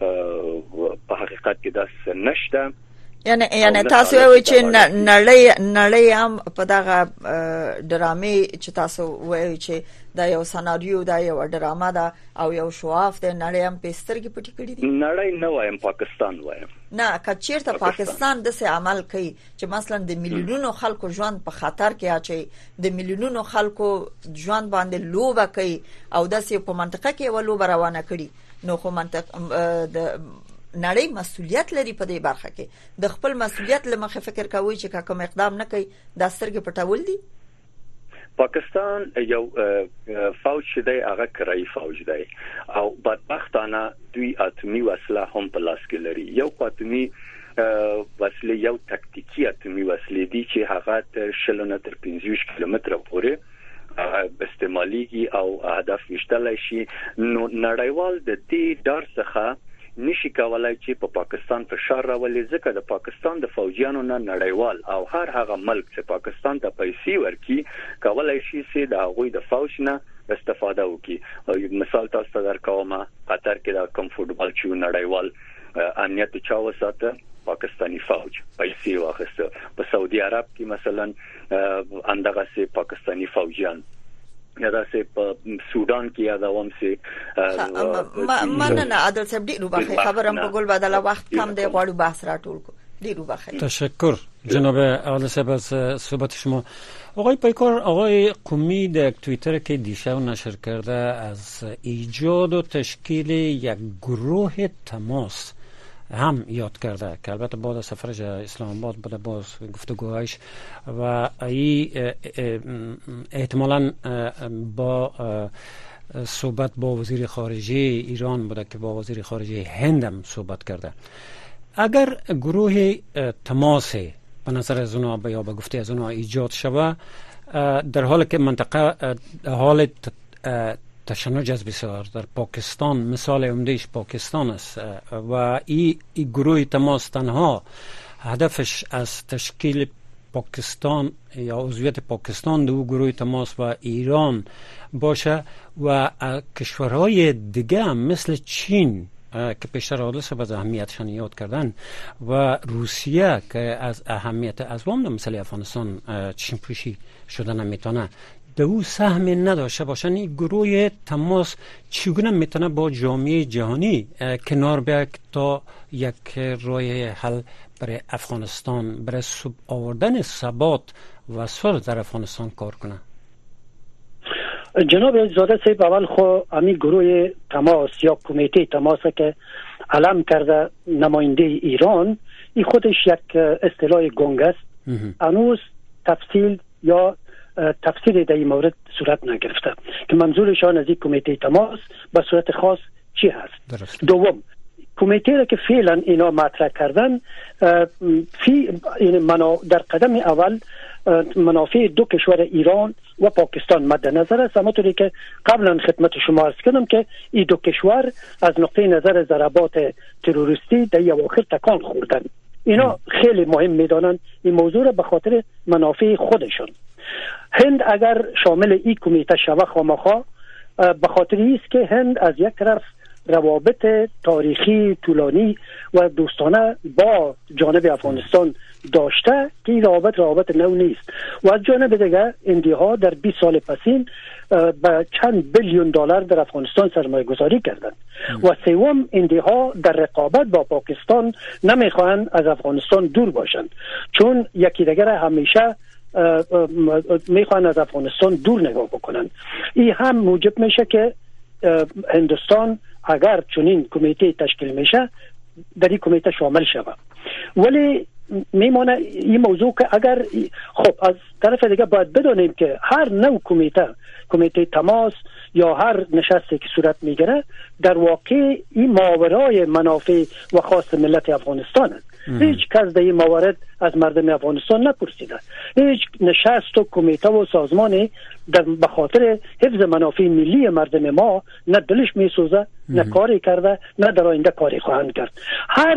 په حقیقت کې دا څه نشته.
یعنی تاسو وایئ چې نړۍ هم په دغه ډرامې چې تاسو وایئ چې دا یو سناریو دا یو ډرامه ده او یو شواف ده نړۍ هم په سترګې پټې کړې دي.
نړۍ نه وایم پاکستان وایم
نه کچیرته پاکستان د څه عمل کوي چې مثلا د میلیونونو خلکو ژوند په خطر کې اچي د میلیونونو خلکو ژوند باندې لوبه کوي او د څه په منطقه کې ولوبه روانه کړي. نو خو منطقه د نړۍ مسؤلیت لري په دې برخه کې د خپل مسؤلیت لمخه فکر کوي چې کوم اقدام نه کوي د سترګې پټول دي.
پاکستان یو فوج دی هغه کرایي فوج دی او بدبختانه دوی اتمی وسله هم په لاس کې لري. یو اتمی وسله یو تکتیکی اتمی وسله دي چې هغه شلونه تر 15 کیلومتره پورې استعمالي او هدف وشتلای شي. نو نړیوال د دې ډار څخه نشي کولای چې په پاکستان فشار راولي ځکه د پاکستان د فوجیانو نه نړیوال او هر هغه ملک چې پاکستان ته پیسې ورکي کولای شي چې د هغوی د فوج نه استفاده وکړي. مثال تاسو ته درکوم قطر کې د کوم فوټبال چې نړیوال امنیت چا وساته پاکستانی فوج پیسې واخیسته. په سعودي عرب کې مثلا اندغه سي پاکستانی فوجیان یا دا سه په سودان کې یا دا وم سه
مننه عادل صاحب ډیرو بخیر خبرم په ګل بدله وخت کم دی غواړو بحث راټول کو. ډیرو بخیر.
تشکر جناب عادل صاحب از صحبت شما. آقای پیکار آقای قمی در توییتر که دیشب نشر کرده از ایجاد و تشکیل یک گروه تماس هم یاد کرده که البته بعد از سفرش اسلام آباد بوده باز گفتگوهایش و ای احتمالاً با صحبت با وزیر خارجه ایران بوده که با وزیر خارجه هند هم صحبت کرده. اگر گروه تماس به نظر از اونا یا به گفته از اونا ایجاد شود در حالی که منطقه حال تشنج است بسیار در پاکستان مثال عمدهش پاکستان است و این گروه تماس تنها هدفش از تشکیل پاکستان یا عضویت پاکستان در گروه تماس و ایران باشه و کشورهای دیگه هم مثل چین که پیشتر عادل صاحب از اهمیتشان یاد کردن و روسیه که از اهمیت از وام مثل افغانستان چشم پوشی شده نمیتونه در او سهم نداشته باشن، این گروه تماس چگونه میتونه با جامعه جهانی کنار بیاد تا یک راه حل برای افغانستان، برای آوردن ثبات و صلح در افغانستان کار کنه؟
جناب زاده صاحب، اول خو امی گروه تماس یا کمیته تماس که علم کرده نماینده ایران، این خودش یک اصطلاح گنگ است. هنوز تفصیل یا تفسیر در این مورد صورت نگرفته که منظورشان از این کمیته تماس به صورت خاص چی هست. دوم، کمیته را که فعلا اینا مطرح کردن در قدم اول منافع دو کشور ایران و پاکستان مد نظر است. همونطوری که قبلا خدمت شما عرض کردم که این دو کشور از نقطه نظر ضربات تروریستی در اواخر تکان خوردن. اینا خیلی مهم میدانن این موضوع را به خاطر منافع خودشون. هند اگر شامل این کمیته شود خامخا به خاطر است که هند از یک طرف روابط تاریخی طولانی و دوستانه با جانب افغانستان داشته که این روابط نو نیست و از جانب دیگه اندیها در 20 سال پسین به چند بیلیون دلار در افغانستان سرمایه گذاری کردند و سوم اندیها در رقابت با پاکستان نمیخواهند از افغانستان دور باشند، چون یکی دیگر همیشه میخواهند از افغانستان دور نگاه بکنند. این هم موجب میشه که هندوستان اگر چنین کمیته تشکیل میشه در این کمیته شامل شود. ولی میمونه این موضوع که اگر خب از طرف دیگه باید بدونیم که هر نوع کمیته تماس یا هر نشستی که صورت میگیره در واقع این ماورای منافع و خاص ملت افغانستان است. هیچ کس در این موارد از مردم افغانستان نپرسیده. هیچ نشست و کمیته و سازمانی به خاطر حفظ منافع ملی مردم ما نه دلش میسوزه، نه کاری کرده، نه در آینده کاری خواهند کرد. هر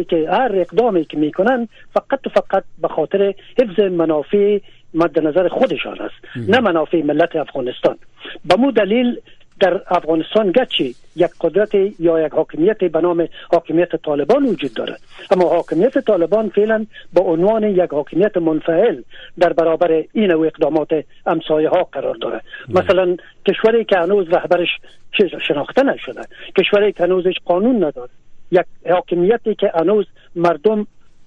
اقدامی که میکنن فقط به خاطر حفظ منافع مد نظر خودشان است، نه منافع ملت افغانستان. به مو دلیل در افغانستان گرچه یک قدرت یا یک حاکمیت به نام حاکمیت طالبان وجود دارد، اما حاکمیت طالبان فعلا با عنوان یک حاکمیت منفعل در برابر این و اقدامات امسایه ها قرار دارد. مثلا کشوری که هنوز رهبرش شناخته نشده، کشوری که هنوزش قانون ندارد، یک حاکمیتی که هنوز مردم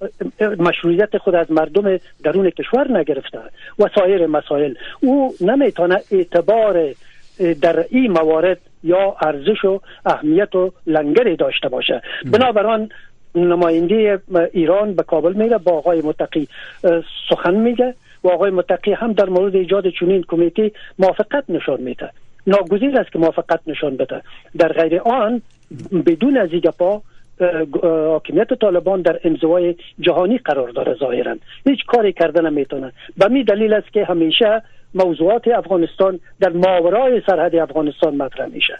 مشروعیت خود از مردم درون کشور نگرفته و سایر مسائل، او نمیتونه اعتبار در این موارد یا ارزش و اهمیت و لنگری داشته باشه. بنابراین نماینده ایران به کابل میره، با آقای متقی سخن میگه و آقای متقی هم در مورد ایجاد چنین کمیته موافقت نشان میده. ناگزیر است که موافقت نشان بده، در غیر آن بدون از این گپا حاکمیت طالبان در انزوای جهانی قرار داره. ظاهرا هیچ کاری کردن نمیتونه. به می دلیل است که همیشه موضوعات افغانستان در ماورای سرحد افغانستان مطرح میشه،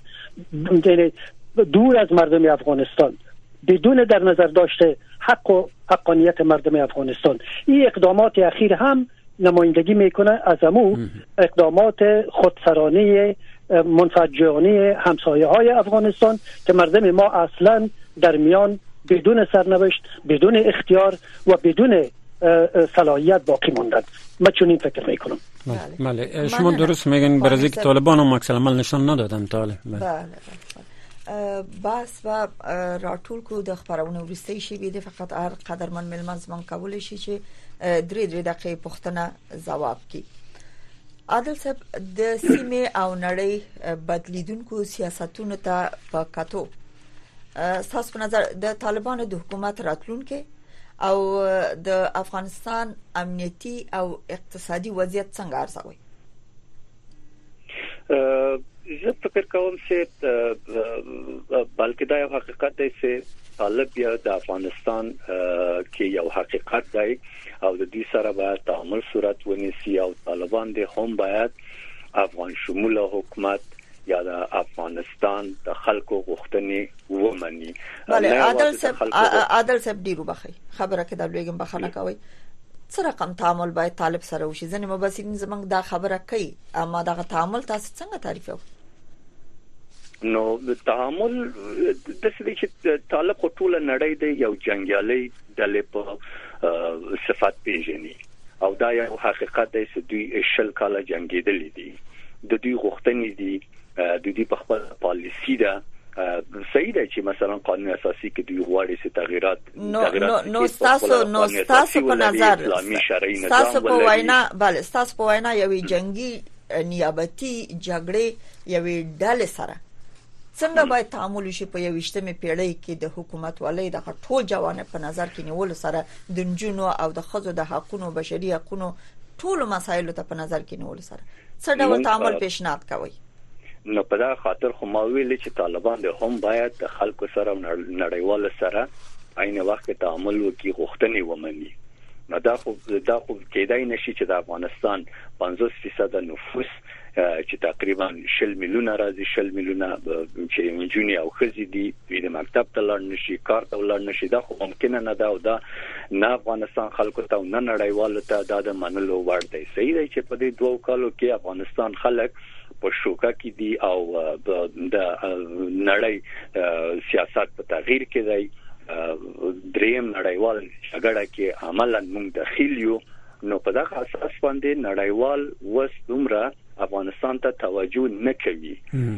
دور از مردم افغانستان، بدون در نظر داشته حق و حقانیت مردم افغانستان. این اقدامات اخیر هم نمایندگی میکنه از امو اقدامات خودسرانه منفعت‌جویانه همسایه های افغانستان که مردم ما اصلا در میان بدون سرنوشت، بدون اختیار و بدون صلاحیت باقی موندن. من چنین فکر میکنم.
بله شما درست میگین، برای اینکه طالبان هم عکس العمل نشان ندادن.
بله بس و راټول کو د خبرونه ورسته شي به فقط هر قدرمن ملمن زمون کول شي چې درې دقیقې پوښتنه جواب کی. عادل صاحب د سیمه او نړۍ بدلیدونکو سیاستونو ته په کتو تاسو په نظر د طالبانو د حکومت راتلونکي او د افغانستان امنیتي او اقتصادي وضعیت څنګه ارزوي؟
زه فکر کوم چې بلکې دا یو حقیقت دی چې طالب یا د افغانستان کې یو حقیقت دی او د دې سره باید تعامل صورت ونیسي او طالبان د هم باید افغان شموله حکومت یا د افغانستان د خلکو غوښتنې ومني.
بله عادل صاحب ډیرو بخي خبره کې د لویګم بخنه کوي څه رقم تعامل باید طالب سره وشي؟ ځنې مبصرین زمنګ دا خبره کوي، اما دا تعامل تاسو څنګه تعریفوي؟
نو د تعامل د څه چې طالب ټول نړۍ د یو جنگیالي ډلې په صفات پیژني او دا یو حقیقت دی چې دوی 20 کال جنگیدل دي د دوی غوښتنې دي د دوی په خپل پالیسی ده صحیح ده چې مثلا قانون اساسي کې دوی غواړي چې تغیرات
نو تاسو په نظر تاسو په وینا بله تاسو په وینا یو جنگي نیابتي جګړې یو ډله سره څنګه باید تعامل شي په 20مې پیړۍ کې د حکومت ولې د ټول جوانب په نظر کې نیول سره د جنونو او د خزو د حقوقو بشري حقوقو ټول مسایلو ته په نظر کې نیول سره څه ډول تعامل پیشنهاد کوي؟
نو په دا خاطر خو ما ویل چې طالبان د هم باید د خلکو سره نړیوال سره عین وخت تعامل وکړي غوښتنې ومني. نو دا خو کېدای نشي چې د افغانستان 50% نفوس چې تقریبا 10 میلیونه راځي 10 میلیونه چې انجونی او خزي دي د مکتب ته لاړ نشي کار ته لاړ نشي دا خو ممکن نه ده او دا نه افغانستان خلکو ته نه نړیوال ته دا منلو وړ دی. صحیح دی چې په دې 2 کالو کې افغانستان خلک په شوکه کې دي او د نړۍ سیاست په تغییر کې دی. دریم نړیوال شګړه کې عملاً موږ داخل یو نو په دغه اساس باندې نړیوال وسومره افغانستان ته توجه نه کوي.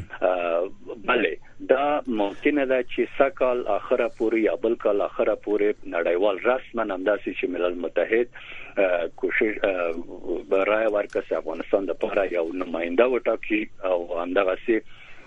بله دا ممکنه ده چې سکهال اخره پورې یا بل کال اخره پورې نړیوال رسما همداسې چې ملل متحد کوشش برای ورکړي افغانستان د لپاره یو نماینده وټاکي او همدغه سي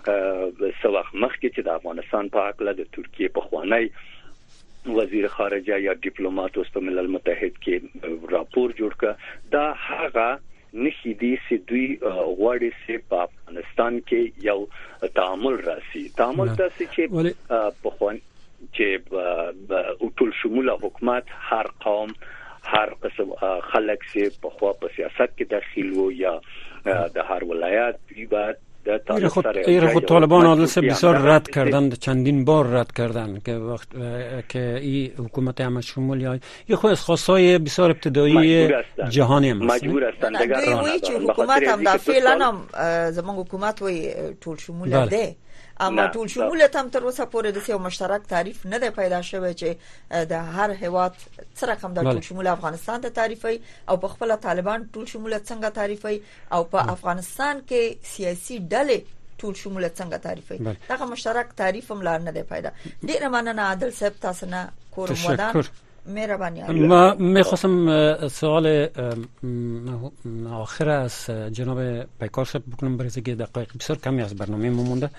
سوخ مخکې چې د افغانستان په حق له د ترکیه په خوانی وزیر خارجه یا ډیپلوماټ اوس په ملل متحد کې راپور جوړ کړ. دا هغه نشي دي چې دوی غواړي چې په افغانستان کې یو تعامل راسي. تعامل داسې چې په خوان چې ټول شموله حکومت هر قوم هر قسم خلک چې په خوا په سیاست کې داخل وو یا د هر ولایت بعد
ایره طالبان عادل سے بسیار رد کردن چندین بار رد کردن که وقت که این حکومت هم شمولی های یه خود از خواستای بسیار ابتدایی جهانی هم
مجبور هستند
دوی چې حکومت هم دا فعلا هم زمان حکومت وی ټول شمول ده اما ټول شمولیت هم تر اوسه پورې د یو مشترک تعریف نه دی پیدا شوی چې د هر هیواد سره کوم د ټول شمول افغانستان ته تعریفي او په خپل طالبان ټول شمولیت څنګه تعریفي او په افغانستان کې سیاسي ډلې ټول شمولیت څنګه تعریفي دا مشترک تعریف هم لا نه دی پیدا. ډیر مننه عادل صاحب تاسو نه کوم ودان مهربانی.
ما میخواستم سوال آخر از جناب پیکار صاحب بکنم برای اینکه دقایق بسیار کمی از برنامه ما مونده.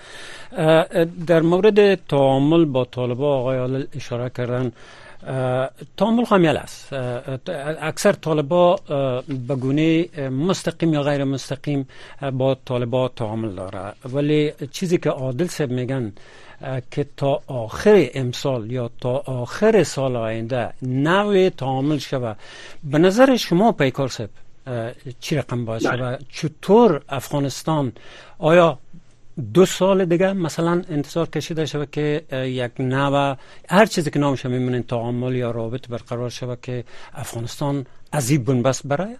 در مورد تعامل با طالبان آقای عادل اشاره کردن تعامل خامیل است. اکثر طالبان به گونه مستقیم یا غیر مستقیم با طالبان تعامل داره ولی چیزی که عادل صاحب میگن که تا آخر امسال یا تا آخر سال آینده نوع تعامل شود به نظر شما پیکار صاحب چی رقم باید شود؟ چطور افغانستان آیا 2 سال دیگه مثلا انتظار کشیده شود که یک نوع هر چیزی که نامش میمونه تعامل یا رابط برقرار شود که افغانستان از این بنبست برای؟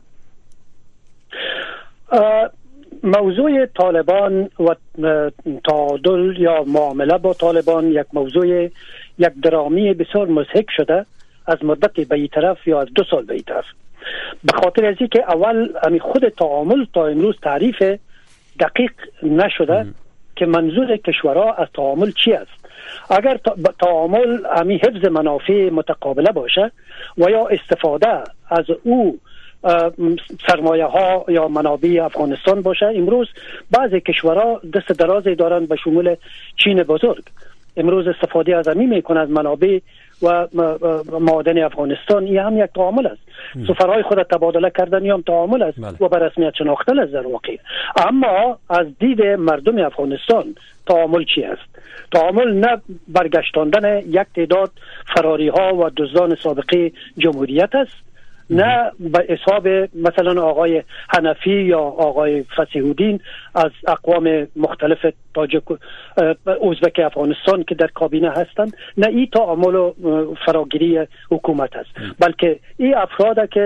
موضوع طالبان و تعادل یا معامله با طالبان یک موضوع یک درامی بسیار مضحک شده از مدت به این طرف یا از 2 سال به این طرف به خاطر از اینکه اول خود تعامل تا امروز تعریف دقیق نشده که منظور کشورها از تعامل چی است. اگر تعامل حفظ منافع متقابله باشه و یا استفاده از او سرمایه ها یا منابع افغانستان باشه، امروز بعضی کشورها دست درازی دارند به شمول چین بزرگ امروز استفاده از همین میکنه از منابع و معادن افغانستان. این هم یک تعامل است. سفرهای خود تبادله کردن هم تعامل است و به رسمیت شناختن است در واقع. اما از دید مردم افغانستان تعامل چی است؟ تعامل نه برگشتاندن یک تعداد فراری ها و دزدان سابقه جمهوریت است، نه به حساب مثلا آقای حنفی یا آقای فصیح‌الدین از اقوام مختلف تاجک ازبک افغانستان که در کابینه هستند، نه این تعامل و فراگیری حکومت است، بلکه این افراد که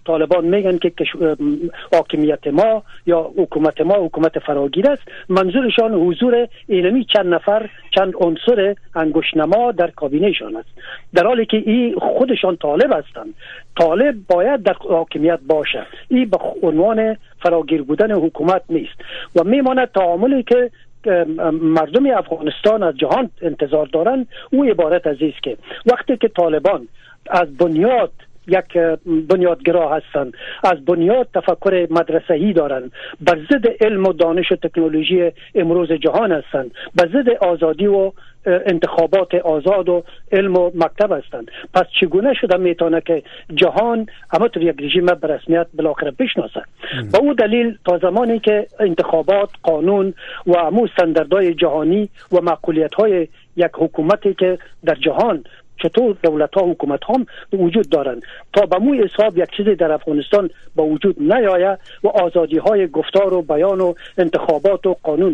طالبان میگن که حاکمیت ما یا حکومت ما حکومت فراگیر است، منظورشان حضور اینمی چند نفر چند عنصر انگشتنما در کابینهشان است، در حالی که این خودشان طالب هستند. طالب باید در حاکمیت باشه، این به عنوان فراگیر بودن حکومت نیست و میماند تعاملی که مردم افغانستان از جهان انتظار دارند او عبارت از است که وقتی که طالبان از بنیاد یک بنیادگرا هستند، از بنیاد تفکر مدرسه‌ای دارند، بر ضد علم و دانش و تکنولوژی امروز جهان هستند، بر ضد آزادی و انتخابات آزاد و علم و مکتب هستند، پس چگونه شده میتونه که جهان همونطور یک رژیم به رسمیت بالاخره بشناسه؟ با او دلیل تا زمانی که انتخابات، قانون و همون استانداردهای جهانی و معقولیت‌های یک حکومتی که در جهان چطور دولت ها و حکومت ها وجود دارند تا به موی حساب یک چیزی در افغانستان با وجود نیاید و آزادی های گفتار و بیان و انتخابات و قانون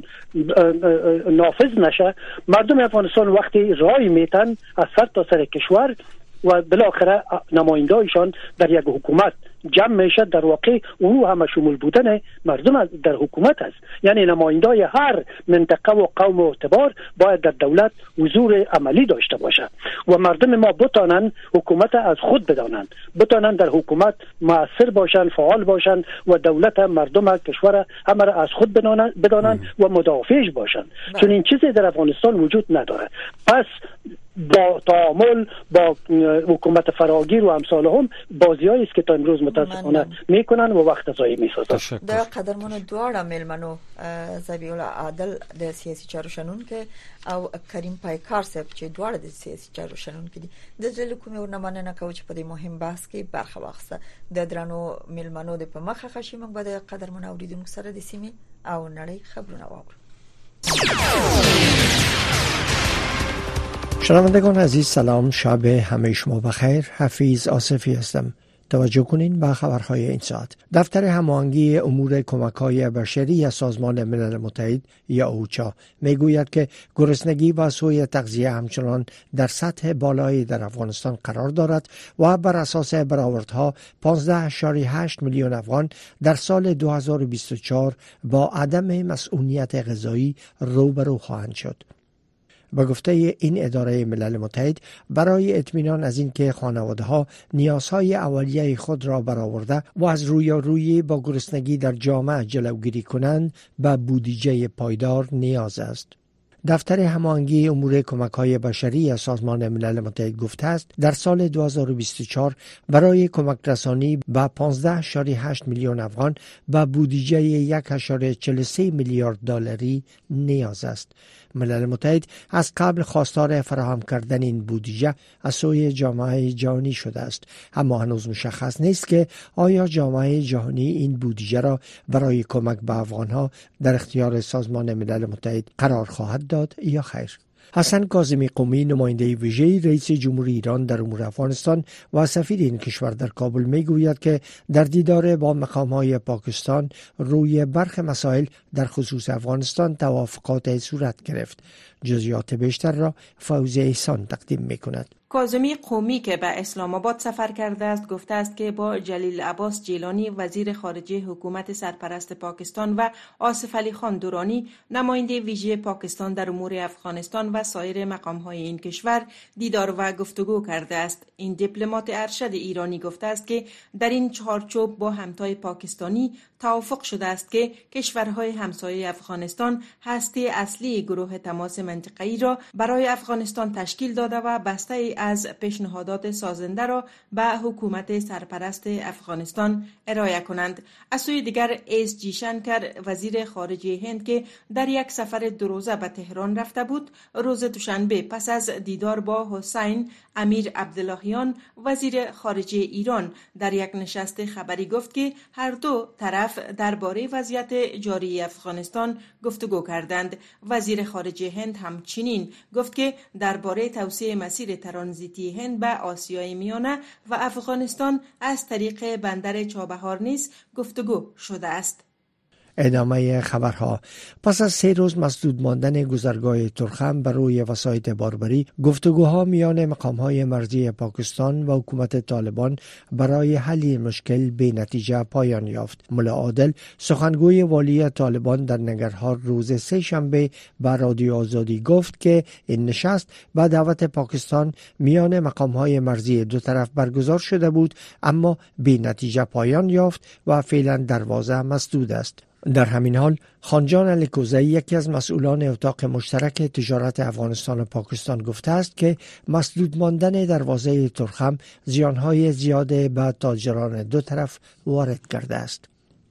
نافذ نشه، مردم افغانستان وقتی رای میتن از سر تا سر کشور و بالاخره نمایندهایشان در یک حکومت جمع میشه، در واقع اونو همه شمول بودن مردم در حکومت است. یعنی نمایندای هر منطقه و قوم و اعتبار باید در دولت حضور عملی داشته باشه و مردم ما بتانن حکومت از خود بدانند، بتانن در حکومت مؤثر باشن، فعال باشن و دولت مردم کشور همه را از خود بدانند و مدافعش باشن، چون این چیزی در افغانستان وجود نداره. پس با تعامل با حکومت فراگیر و امثال بازیایی است که تا امروز متاسفانه میکنن و وخت ضایع میسازن.
د قدرمن دواړه ملمنو ذبیح الله عادل د سیاسي چارو شنونکو او کریم پایکار صاحب چې دواړه د سیاسي چارو شنونکو دي، د زړه کومه ورنمنه کوي چې په دې مهم بحث کې برخه واخیسته. د درنو ملمنو د په مخه خشي موږ به د قدرمن اوریدونکو سره د سیمې او نړۍ خبرونه واورو.
شنوندگان عزیز سلام، شب همه شما بخیر. حفیظ آصفی هستم. توجه کنین به خبرهای این ساعت. دفتر هماهنگی امور کمک‌های بشری از سازمان ملل متحد یا اوچا میگوید که گرسنگی و سوء تغذیه همچنان در سطح بالایی در افغانستان قرار دارد و بر اساس برآوردها 15.8 میلیون افغان در سال 2024 با عدم مسئولیت غذایی روبرو خواهند شد. با گفته این اداره ملل متحد، برای اطمینان از اینکه خانواده‌ها نیازهای اولیه خود را برآورده و از رویارویی با گرسنگی در جامعه جلوگیری کنند، به بودجه پایدار نیاز است. دفتر هماهنگی امور کمک‌های بشری از سازمان ملل متحد گفته است در سال 2024 برای کمک رسانی به 15.8 میلیون افغان به بودجه 1.43 میلیارد دلاری نیاز است. ملل متحد از قبل خواستار فراهم کردن این بودجه از سوی جامعه جهانی شده است، اما هنوز مشخص نیست که آیا جامعه جهانی این بودجه را برای کمک به افغانها در اختیار سازمان ملل متحد قرار خواهد داد یا خیر. حسن کاظمی قمی، نماینده ویژه رئیس جمهور ایران در امور افغانستان و سفیر این کشور در کابل، میگوید که در دیدار با مقام‌های پاکستان روی برخی مسائل در خصوص افغانستان توافقات صورت گرفت. جزئیات بیشتر را فوزیه احسان تقدیم می‌کند.
کاظمی قمی که به اسلام آباد سفر کرده است گفته است که با جلیل عباس جیلانی وزیر خارجه حکومت سرپرست پاکستان و آصف علی خان دورانی نماینده ویژه پاکستان در امور افغانستان و سایر مقام‌های این کشور دیدار و گفتگو کرده است. این دیپلمات ارشد ایرانی گفته است که در این چارچوب با همتای پاکستانی توافق شده است که کشورهای همسایه افغانستان هسته اصلی گروه تماس منطقه‌ای را برای افغانستان تشکیل داده و بسته از پیشنهادات سازنده را به حکومت سرپرست افغانستان ارائه کنند. از سوی دیگر ایس جی شنکر وزیر خارجه هند که در یک سفر دو روزه به تهران رفته بود، روز دوشنبه پس از دیدار با حسین امیر عبداللهیان وزیر خارجه ایران در یک نشست خبری گفت که هر دو طرف درباره وضعیت جاری افغانستان گفتگو کردند. وزیر خارجه هند همچنین گفت که درباره توسعه مسیر ترانزیتی هند به آسیای میانه و افغانستان از طریق بندر چابهار نیز گفتگو شده است.
ادامه خبرها. پس از 3 روز مسدود ماندن گذرگاه ترخم بر روی وسایط باربری، گفتگوها میان مقام‌های مرزی پاکستان و حکومت طالبان برای حل مشکل به نتیجه پایان یافت. ملا عادل، سخنگوی والی طالبان در ننگرهار، روز 3 شنبه به رادیو آزادی گفت که این نشست با دعوت پاکستان میان مقام‌های مرزی دو طرف برگزار شده بود، اما به نتیجه پایان یافت و فعلا دروازه مسدود است. در همین حال خانجان علیکوزی، یکی از مسئولان اتاق مشترک تجارت افغانستان و پاکستان، گفته است که مسدود ماندن دروازه ترخم زیانهای زیاده به تاجران دو طرف وارد کرده است.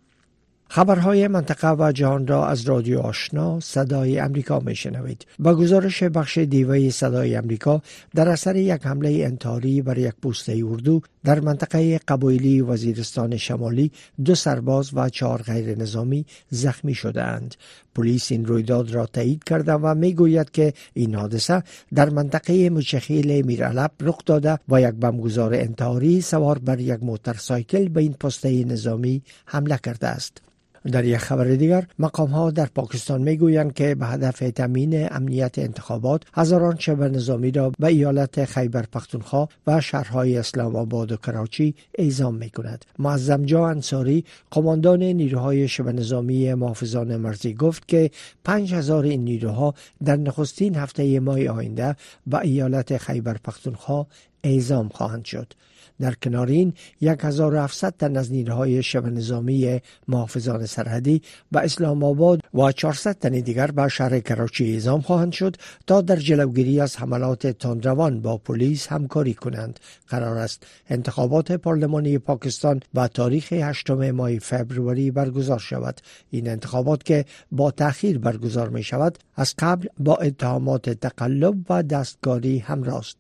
خبرهای منطقه و جهان را از رادیو آشنا صدای امریکا میشنوید. با گزارش بخش دیوی صدای امریکا، در اثر یک حمله انتحاری بر یک پوسته اردو در منطقه قبایلی وزیرستان شمالی 2 سرباز و 4 غیر نظامی زخمی شدند. پلیس این رویداد را تایید کرده و میگوید که این حادثه در منطقه مچخیل میرعلب رخ داده و یک بمبگذار انتحاری سوار بر یک موتورسایکل به این پوسته نظامی حمله کرده است. در یک خبر دیگر، مقام‌ها در پاکستان میگویند که به هدف تامین امنیت انتخابات هزاران شبه نظامی را به ایالت خیبر پختونخوا و شهرهای اسلام آباد و کراچی اعزام می‌کند. معظم جا انصاری، قماندان نیروهای شبه نظامی محافظان مرزی، گفت که 5000 این نیروها در نخستین هفته ماه آینده به ایالت خیبر پختونخوا اعزام خواهند شد. در کنار این 1700 تن از نیروهای شبه نظامی محافظان سرحدی به اسلام آباد و 400 تن دیگر به شهر کراچی اعزام خواهند شد تا در جلوگیری از حملات تندروان با پلیس همکاری کنند. قرار است انتخابات پارلمانی پاکستان با تاریخ 8 ماه فوریه برگزار شود. این انتخابات که با تأخیر برگزار می شود، از قبل با اتهامات تقلب و دستکاری همراه است.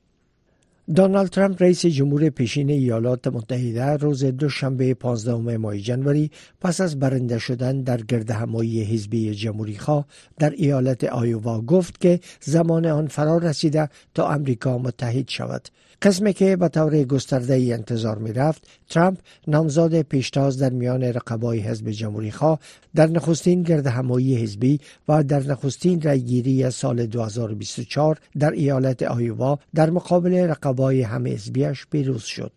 دونالد ترامپ، رئیس جمهور پیشین ایالات متحده، روز دوشنبه 15 ماه ژانویه پس از برنده شدن در گردهمایی حزبی جمهوری‌خواه در ایالت آیووا گفت که زمان آن فرا رسیده تا آمریکا متحد شود. قسمی که به طور گسترده‌ای انتظار می‌رفت، ترامپ، نامزد پیشتاز در میان رقبای حزب جمهوری‌خواه در نخستین گردهمایی حزبی و در نخستین رأیگیری سال 2024 در ایالت آیووا در مقابل رقبای هم حزبیش پیروز شد.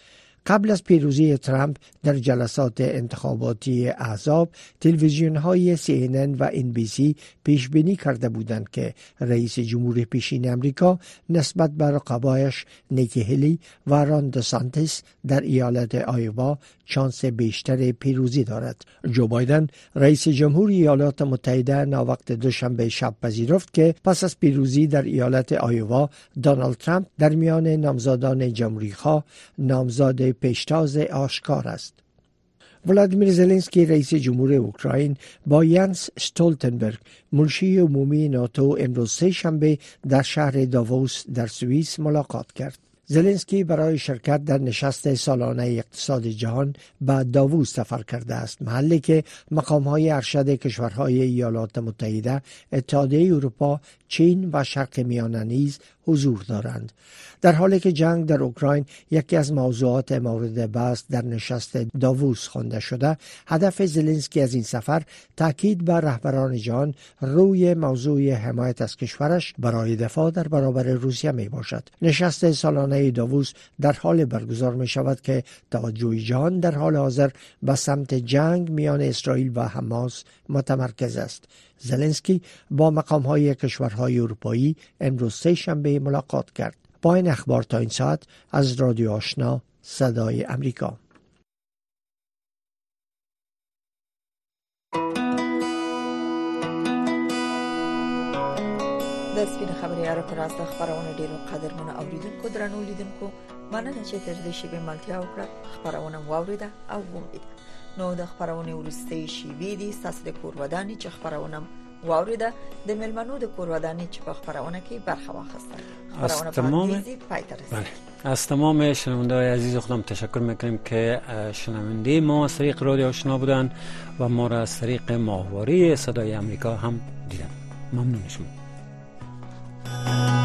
قبل از پیروزی ترامپ در جلسات انتخاباتی احزاب، تلویزیون‌های CNN و NBC پیش بینی کرده بودند که رئیس جمهور پیشین امریکا نسبت به رقبایش نیکی هلی و ران دسانتیس در ایالت آیووا شانس بیشتر پیروزی دارد. جو بایدن، رئیس جمهور ایالات متحده، ناوقت دوشنبه شب پذیرفت که پس از پیروزی در ایالت آیووا، دونالد ترامپ در میان نامزدان جمهوری‌خواه نامزد پیشتاز آشکار است. ولادیمیر زلنسکی، رئیس جمهور اوکراین، با یانس استولتنبرگ، منشی عمومی ناتو، امروز 3 شنبه در شهر داووس در سوئیس ملاقات کرد. زلنسکی برای شرکت در نشست سالانه اقتصاد جهان به داووس سفر کرده است، محلی که مقام‌های ارشد کشورهای ایالات متحده، اتحادیه اروپا، چین و شرق میانه نیز حضور دارند. در حالی که جنگ در اوکراین یکی از موضوعات مورد بحث در نشست داووس خوانده شده، هدف زلنسکی از این سفر تاکید بر رهبران جهان روی موضوع حمایت از کشورش برای دفاع در برابر روسیه می باشد. نشست سالانه داووس در حال برگزار می شود که توجه جهان در حال حاضر به سمت جنگ میان اسرائیل و حماس متمرکز است. زلنسکی با مقام‌های کشورهای اروپایی امروز 3 شنبه ملاقات کرد. با این اخبار تا این ساعت از رادیو آشنا صدای امریکا.
د سپین خبري اړه راست خبرونه ډیرو قدرمن اوریدونکو درنو لیدونکو مننه چې تر دې شی به ملتیا وکړه خبرونه واوریده او وویده. نو د خبرونه ورسته شی وی دي تاسو د کور ودانې چې خبرونه واوریده د ملمنو د کور ودانې چې په خبرونه کې برخه واخیسته.
از تمام شنونده‌های عزیز خودم تشکر میکنیم که شنونده ما از طریق رادیو آشنا بودن و ما را از طریق ماهواره صدای امریکا هم دیدن. ممنون شما.